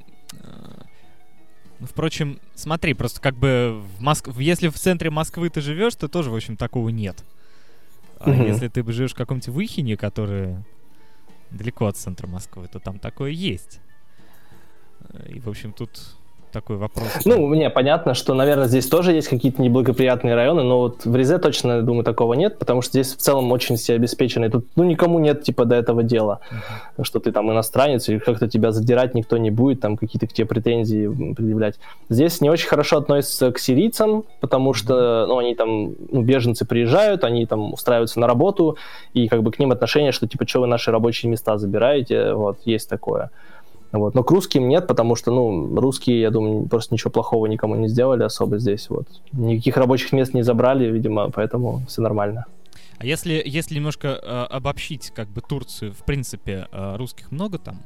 Впрочем, смотри, просто как бы если в центре Москвы ты живешь, то тоже, в общем, такого нет. А если ты живешь в каком-нибудь Выхине, который далеко от центра Москвы, то там такое есть. И, в общем, тут такой вопрос. Мне понятно, что, наверное, здесь тоже есть какие-то неблагоприятные районы, но вот в Ризе точно, я думаю, такого нет, потому что здесь в целом очень все обеспечены. Тут, никому нет, до этого дела, что ты там иностранец, или как-то тебя задирать никто не будет, там какие-то к тебе претензии предъявлять. Здесь не очень хорошо относятся к сирийцам, потому что, они там, беженцы приезжают, они там устраиваются на работу, и как бы к ним отношение, что, что вы наши рабочие места забираете, вот, есть такое. Вот. Но к русским нет, потому что, русские, я думаю, просто ничего плохого никому не сделали особо здесь. Вот. Никаких рабочих мест не забрали, видимо, поэтому все нормально. А если немножко обобщить, как бы, Турцию, в принципе, русских много там?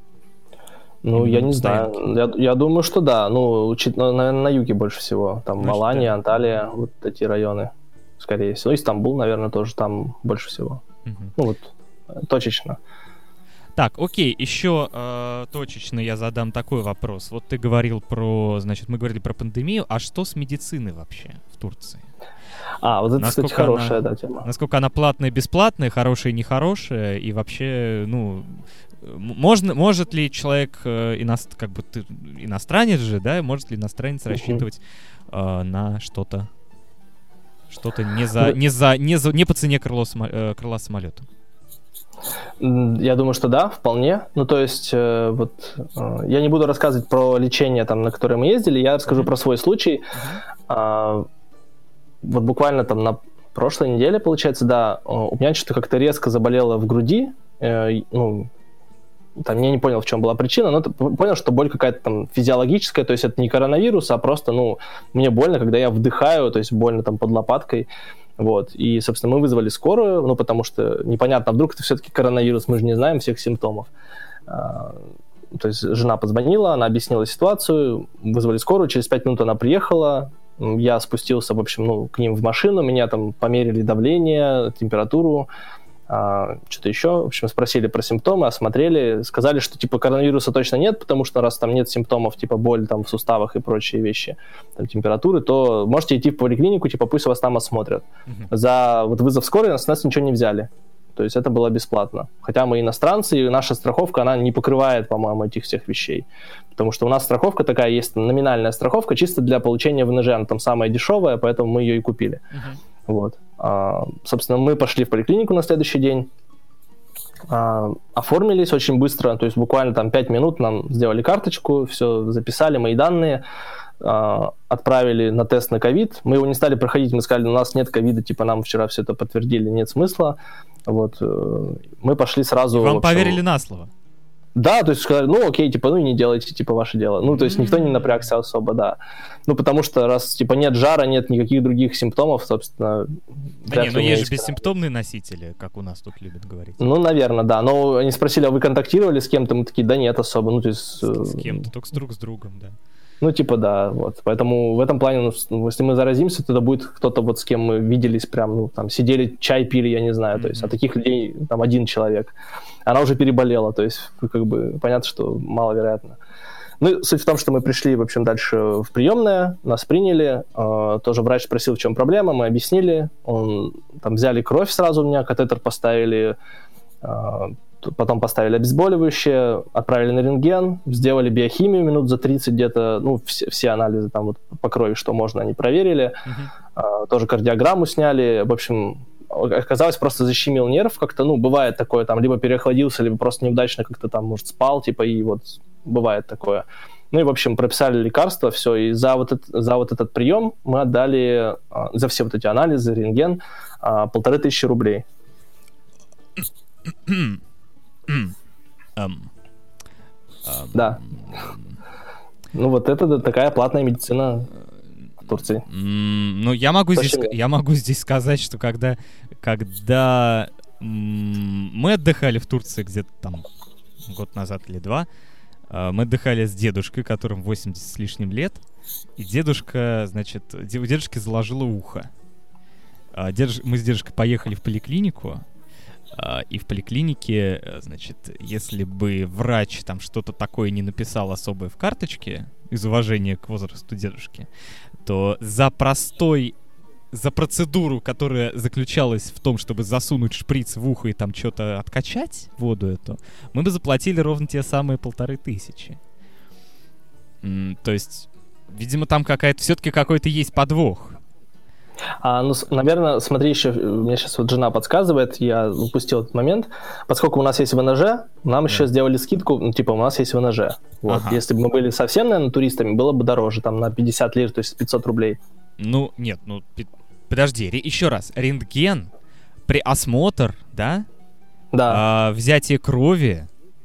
Я не знаю. Я думаю, что да. Наверное, на юге больше всего. Там Алания, Анталия, вот эти районы, скорее всего. Стамбул, наверное, тоже там больше всего. Точечно. Так, окей, еще точечно я задам такой вопрос. Вот ты говорил мы говорили про пандемию, а что с медициной вообще в Турции? Вот это, кстати, хорошая тема. Насколько она платная, бесплатная, хорошая, нехорошая, и вообще, может ли человек, иностранец же, да, может ли иностранец рассчитывать на что-то не по цене крыла самолета? Я думаю, что да, вполне. То есть, я не буду рассказывать про лечение, там, на которое мы ездили, я расскажу про свой случай. Вот буквально там на прошлой неделе, получается, да, у меня что-то как-то резко заболело в груди. Я не понял, в чем была причина, но понял, что боль какая-то там физиологическая, то есть это не коронавирус, а просто, мне больно, когда я вдыхаю, то есть больно там под лопаткой. Вот. И, собственно, мы вызвали скорую, потому что непонятно, вдруг это все-таки коронавирус, мы же не знаем всех симптомов. То есть жена позвонила, она объяснила ситуацию, вызвали скорую, через 5 минут она приехала, я спустился, в общем, к ним в машину, меня там померили давление, температуру, что-то еще, в общем, спросили про симптомы, осмотрели, сказали, что, типа, коронавируса точно нет, потому что раз там нет симптомов, типа, боль там в суставах и прочие вещи, там, температуры, то можете идти в поликлинику, типа, пусть вас там осмотрят. За вызов скорой с нас ничего не взяли. То есть это было бесплатно. Хотя мы иностранцы, и наша страховка, она не покрывает, по-моему, этих всех вещей. Потому что у нас страховка такая, есть номинальная страховка, чисто для получения ВНЖ, она там самая дешевая, поэтому мы ее и купили. Вот. Собственно, мы пошли в поликлинику на следующий день, оформились очень быстро, то есть буквально там 5 минут нам сделали карточку, все записали, мои данные, отправили на тест на ковид. Мы его не стали проходить, мы сказали, у нас нет ковида, типа нам вчера все это подтвердили, нет смысла. Вот. Мы пошли сразу... И вам поверили на слово? Да, то есть сказали, окей, типа, и не делайте, типа, ваше дело. То есть никто не напрягся особо, да. Потому что раз, типа, нет жара, нет никаких других симптомов, собственно... Да не, есть же бессимптомные носители, как у нас тут любят говорить. Наверное, да. Но они спросили, а вы контактировали с кем-то? Мы такие, да нет особо. То есть... С кем-то, только друг с другом, да. Да, вот. Поэтому в этом плане, если мы заразимся, то это будет кто-то, вот с кем мы виделись прям, там, сидели, чай пили, я не знаю, то есть, а таких людей, там, один человек. Она уже переболела, то есть, как бы, понятно, что маловероятно. Суть в том, что мы пришли, в общем, дальше в приемное, нас приняли, тоже врач спросил, в чем проблема, мы объяснили, там, взяли кровь сразу у меня, катетер поставили, потом поставили обезболивающее, отправили на рентген, сделали биохимию минут за 30 где-то, все анализы там вот по крови, что можно, они проверили. Тоже кардиограмму сняли. В общем, оказалось, просто защемил нерв как-то, бывает такое, там, либо переохладился, либо просто неудачно как-то там, может, спал, типа, и вот бывает такое. И, в общем, прописали лекарства, все, и за вот этот прием мы отдали, за все вот эти анализы, рентген, 1500 рублей. Да. Вот это такая платная медицина в Турции. Я могу здесь сказать, что когда мы отдыхали в Турции где-то там год назад или 2, мы отдыхали с дедушкой, которому 80 с лишним лет, и дедушка, у дедушки заложило ухо. Мы с дедушкой поехали в поликлинику, и в поликлинике, если бы врач там что-то такое не написал особое в карточке из уважения к возрасту дедушки, то за процедуру, которая заключалась в том, чтобы засунуть шприц в ухо и там что-то откачать, воду эту, мы бы заплатили ровно те самые 1500. То есть, видимо, там все-таки какой-то есть подвох. Наверное, смотри, еще мне сейчас вот жена подсказывает, я упустил этот момент. Поскольку у нас есть ВНЖ, нам еще сделали скидку, у нас есть ВНЖ. Вот. Ага. Если бы мы были совсем, наверное, туристами, было бы дороже, там на 50 лир, то есть 500 рублей. Подожди, еще раз. Рентген, осмотр, да? Да. Взятие крови.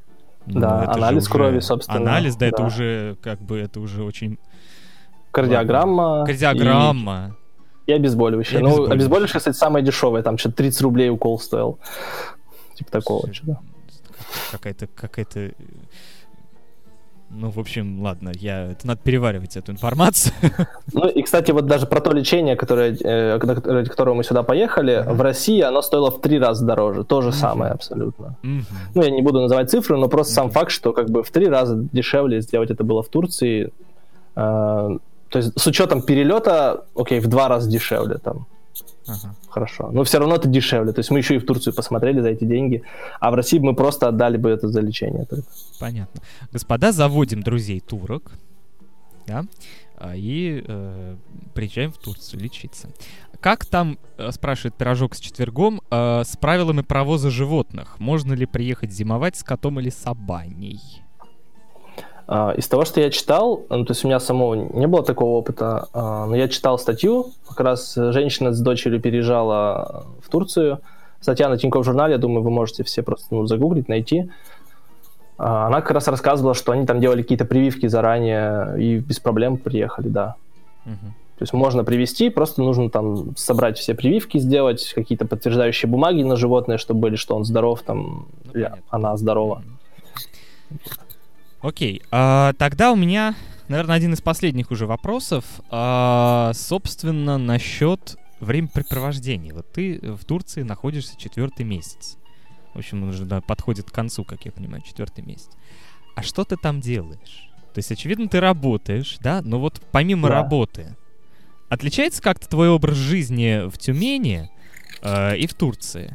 Ну, Да, это же анализ уже крови, собственно. Анализ, да, это да. уже как бы это уже очень... Кардиограмма. Кардиограмма. И обезболивающее. И Ну, обезболивающее. обезболивающее, кстати, самое дешевое. Там что-то 30 рублей укол стоил. Типа такого что-то. Какая-то... Ну, в общем, ладно, это надо переваривать эту информацию. Ну, и, кстати, вот даже про то лечение, ради которого мы сюда поехали, в России оно стоило в 3 раза дороже. То же самое абсолютно. Ну, я не буду называть цифры, но просто сам факт, что как бы в 3 раза дешевле сделать это было в Турции. То есть с учетом перелета, окей, в 2 раза дешевле там. Хорошо. Но все равно это дешевле. То есть мы еще и в Турцию посмотрели за эти деньги, а в России мы просто отдали бы это за лечение только. Понятно. Господа, заводим друзей турок, да, и приезжаем в Турцию лечиться. Как там, спрашивает Пирожок с четвергом, с правилами провоза животных? Можно ли приехать зимовать с котом или собаней? Из того, что я читал, ну, то есть у меня самого не было такого опыта, но я читал статью, как раз женщина с дочерью переезжала в Турцию, статья на Тинькофф журнале, я думаю, вы можете все просто загуглить, найти. Она как раз рассказывала, что они там делали какие-то прививки заранее и без проблем приехали, да. То есть можно привезти, просто нужно там собрать все прививки, сделать какие-то подтверждающие бумаги на животное, чтобы были, что он здоров, там, или она здорова. Окей, тогда у меня, наверное, один из последних уже вопросов, собственно, насчет времяпрепровождения. Вот ты в Турции находишься 4-й месяц. В общем, он уже подходит к концу, как я понимаю, 4-й месяц. А что ты там делаешь? То есть, очевидно, ты работаешь, да? Но вот помимо работы, отличается как-то твой образ жизни в Тюмени и в Турции?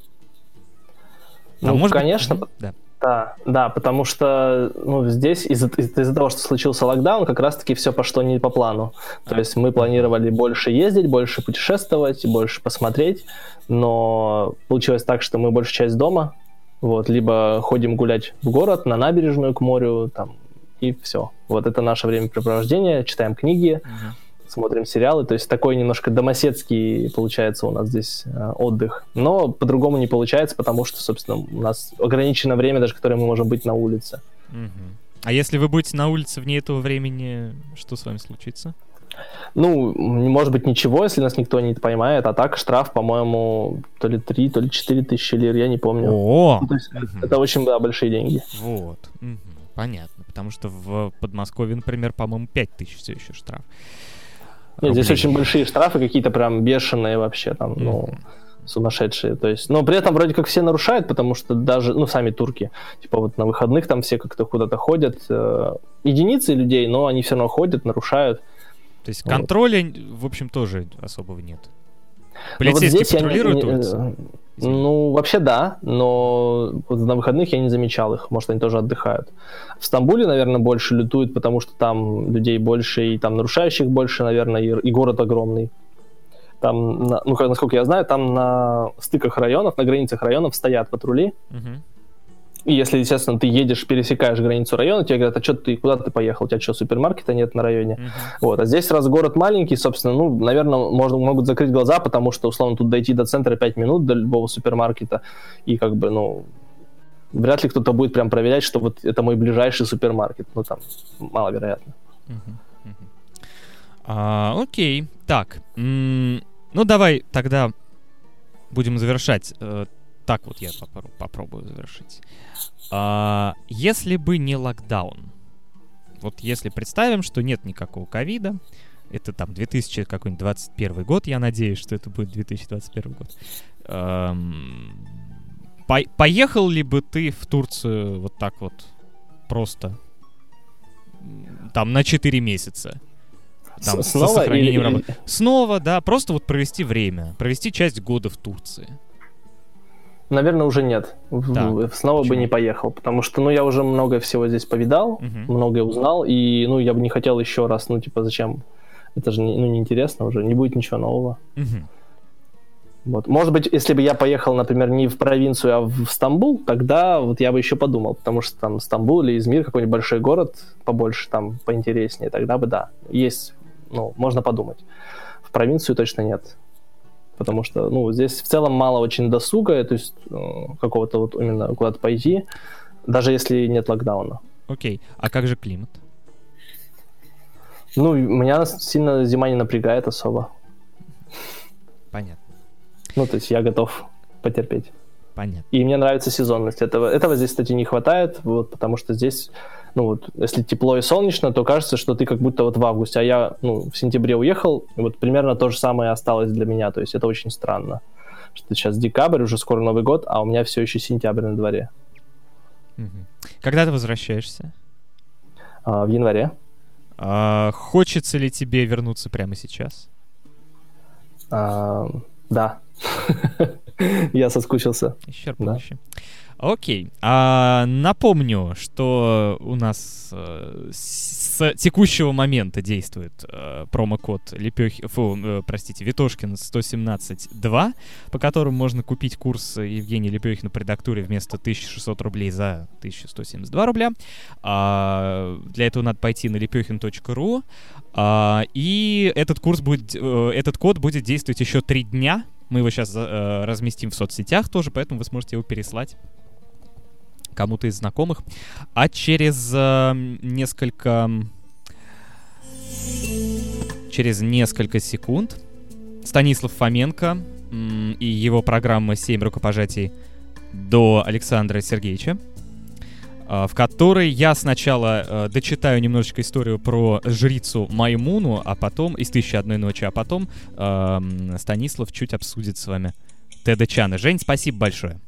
Ну, может конечно. Быть... Да, потому что здесь из-за того, что случился локдаун, как раз-таки все пошло не по плану. То есть мы планировали больше ездить, больше путешествовать, больше посмотреть, но получилось так, что мы большую часть дома, либо ходим гулять в город, на набережную к морю, там, и все. Вот это наше времяпрепровождение, читаем книги, смотрим сериалы, то есть такой немножко домоседский получается у нас здесь отдых. Но по-другому не получается, потому что, собственно, у нас ограничено время, даже которое мы можем быть на улице. А если вы будете на улице вне этого времени, что с вами случится? Ну, может быть, ничего, если нас никто не поймает, а так штраф, по-моему, то ли 3, то ли 4 тысячи лир, я не помню. Ну, то есть это очень большие деньги. Вот, понятно, потому что в Подмосковье, например, по-моему, 5 тысяч все еще штраф. Нет, здесь очень большие штрафы, какие-то прям бешеные вообще, там, сумасшедшие. То есть, но при этом вроде как все нарушают, потому что даже, сами турки, типа вот на выходных там все как-то куда-то ходят. Единицы людей, но они все равно ходят, нарушают. То есть контроля, в общем, тоже особого нет. Полицейские патрулируют улицы? Ну, вообще да, но вот на выходных я не замечал их, может, они тоже отдыхают. В Стамбуле, наверное, больше лютуют, потому что там людей больше, и там нарушающих больше, наверное, и город огромный. Там, насколько я знаю, там на стыках районов, на границах районов стоят патрули. И если, естественно, ты едешь, пересекаешь границу района, тебе говорят, куда ты поехал? У тебя что, супермаркета нет на районе? Вот. А здесь, раз город маленький, собственно, наверное, могут закрыть глаза, потому что, условно, тут дойти до центра 5 минут, до любого супермаркета, и как бы, вряд ли кто-то будет прям проверять, что вот это мой ближайший супермаркет. Там маловероятно. Окей. Так. Давай тогда будем завершать. Так вот я попробую завершить. Если бы не локдаун, вот если представим, что нет никакого ковида, это там 2021 год, я надеюсь, что это будет 2021 год, поехал ли бы ты в Турцию вот так вот просто там на 4 месяца? Там, снова? Со сохранением работы. Снова, да, просто вот провести время, провести часть года в Турции. Наверное, уже нет. Так, снова почему? бы не поехал, потому что, я уже много всего здесь повидал, многое узнал, и, я бы не хотел еще раз, зачем? Это же, неинтересно уже, не будет ничего нового. Вот. Может быть, если бы я поехал, например, не в провинцию, а в Стамбул, тогда вот я бы еще подумал, потому что там Стамбул или Измир, какой-нибудь большой город, побольше там, поинтереснее, тогда бы да, есть, можно подумать. В провинцию точно нет. Потому что, здесь в целом мало очень досуга, то есть какого-то вот именно куда-то пойти. Даже если нет локдауна. Окей. А как же климат? Ну, меня сильно зима не напрягает особо. Понятно. Ну, то есть я готов потерпеть. Понятно. И мне нравится сезонность. Этого здесь, кстати, не хватает, вот, потому что здесь, ну вот, если тепло и солнечно, то кажется, что ты как будто вот в августе, а я, ну, в сентябре уехал, и вот примерно то же самое осталось для меня, то есть это очень странно, что сейчас декабрь, уже скоро Новый год, а у меня все еще сентябрь на дворе. Когда ты возвращаешься? В январе. Хочется ли тебе вернуться прямо сейчас? Да. Я соскучился. Исчерпывающе. Да. Окей. Напомню, что у нас с текущего момента действует промокод Ветошкин 117.2, по которому можно купить курс Евгения Лепехина по редактуре вместо 1600 рублей за 1172 рубля. Для этого надо пойти на lepechin.ru. И этот код будет действовать еще 3 дня. Мы его сейчас разместим в соцсетях тоже, поэтому вы сможете его переслать кому-то из знакомых. А через несколько секунд Станислав Фоменко и его программа «7 рукопожатий» до Александра Сергеевича, в которой я сначала дочитаю немножечко историю про жрицу Маймуну, а потом из «1001 ночи», а потом Станислав чуть обсудит с вами Теда Чана. Жень, спасибо большое.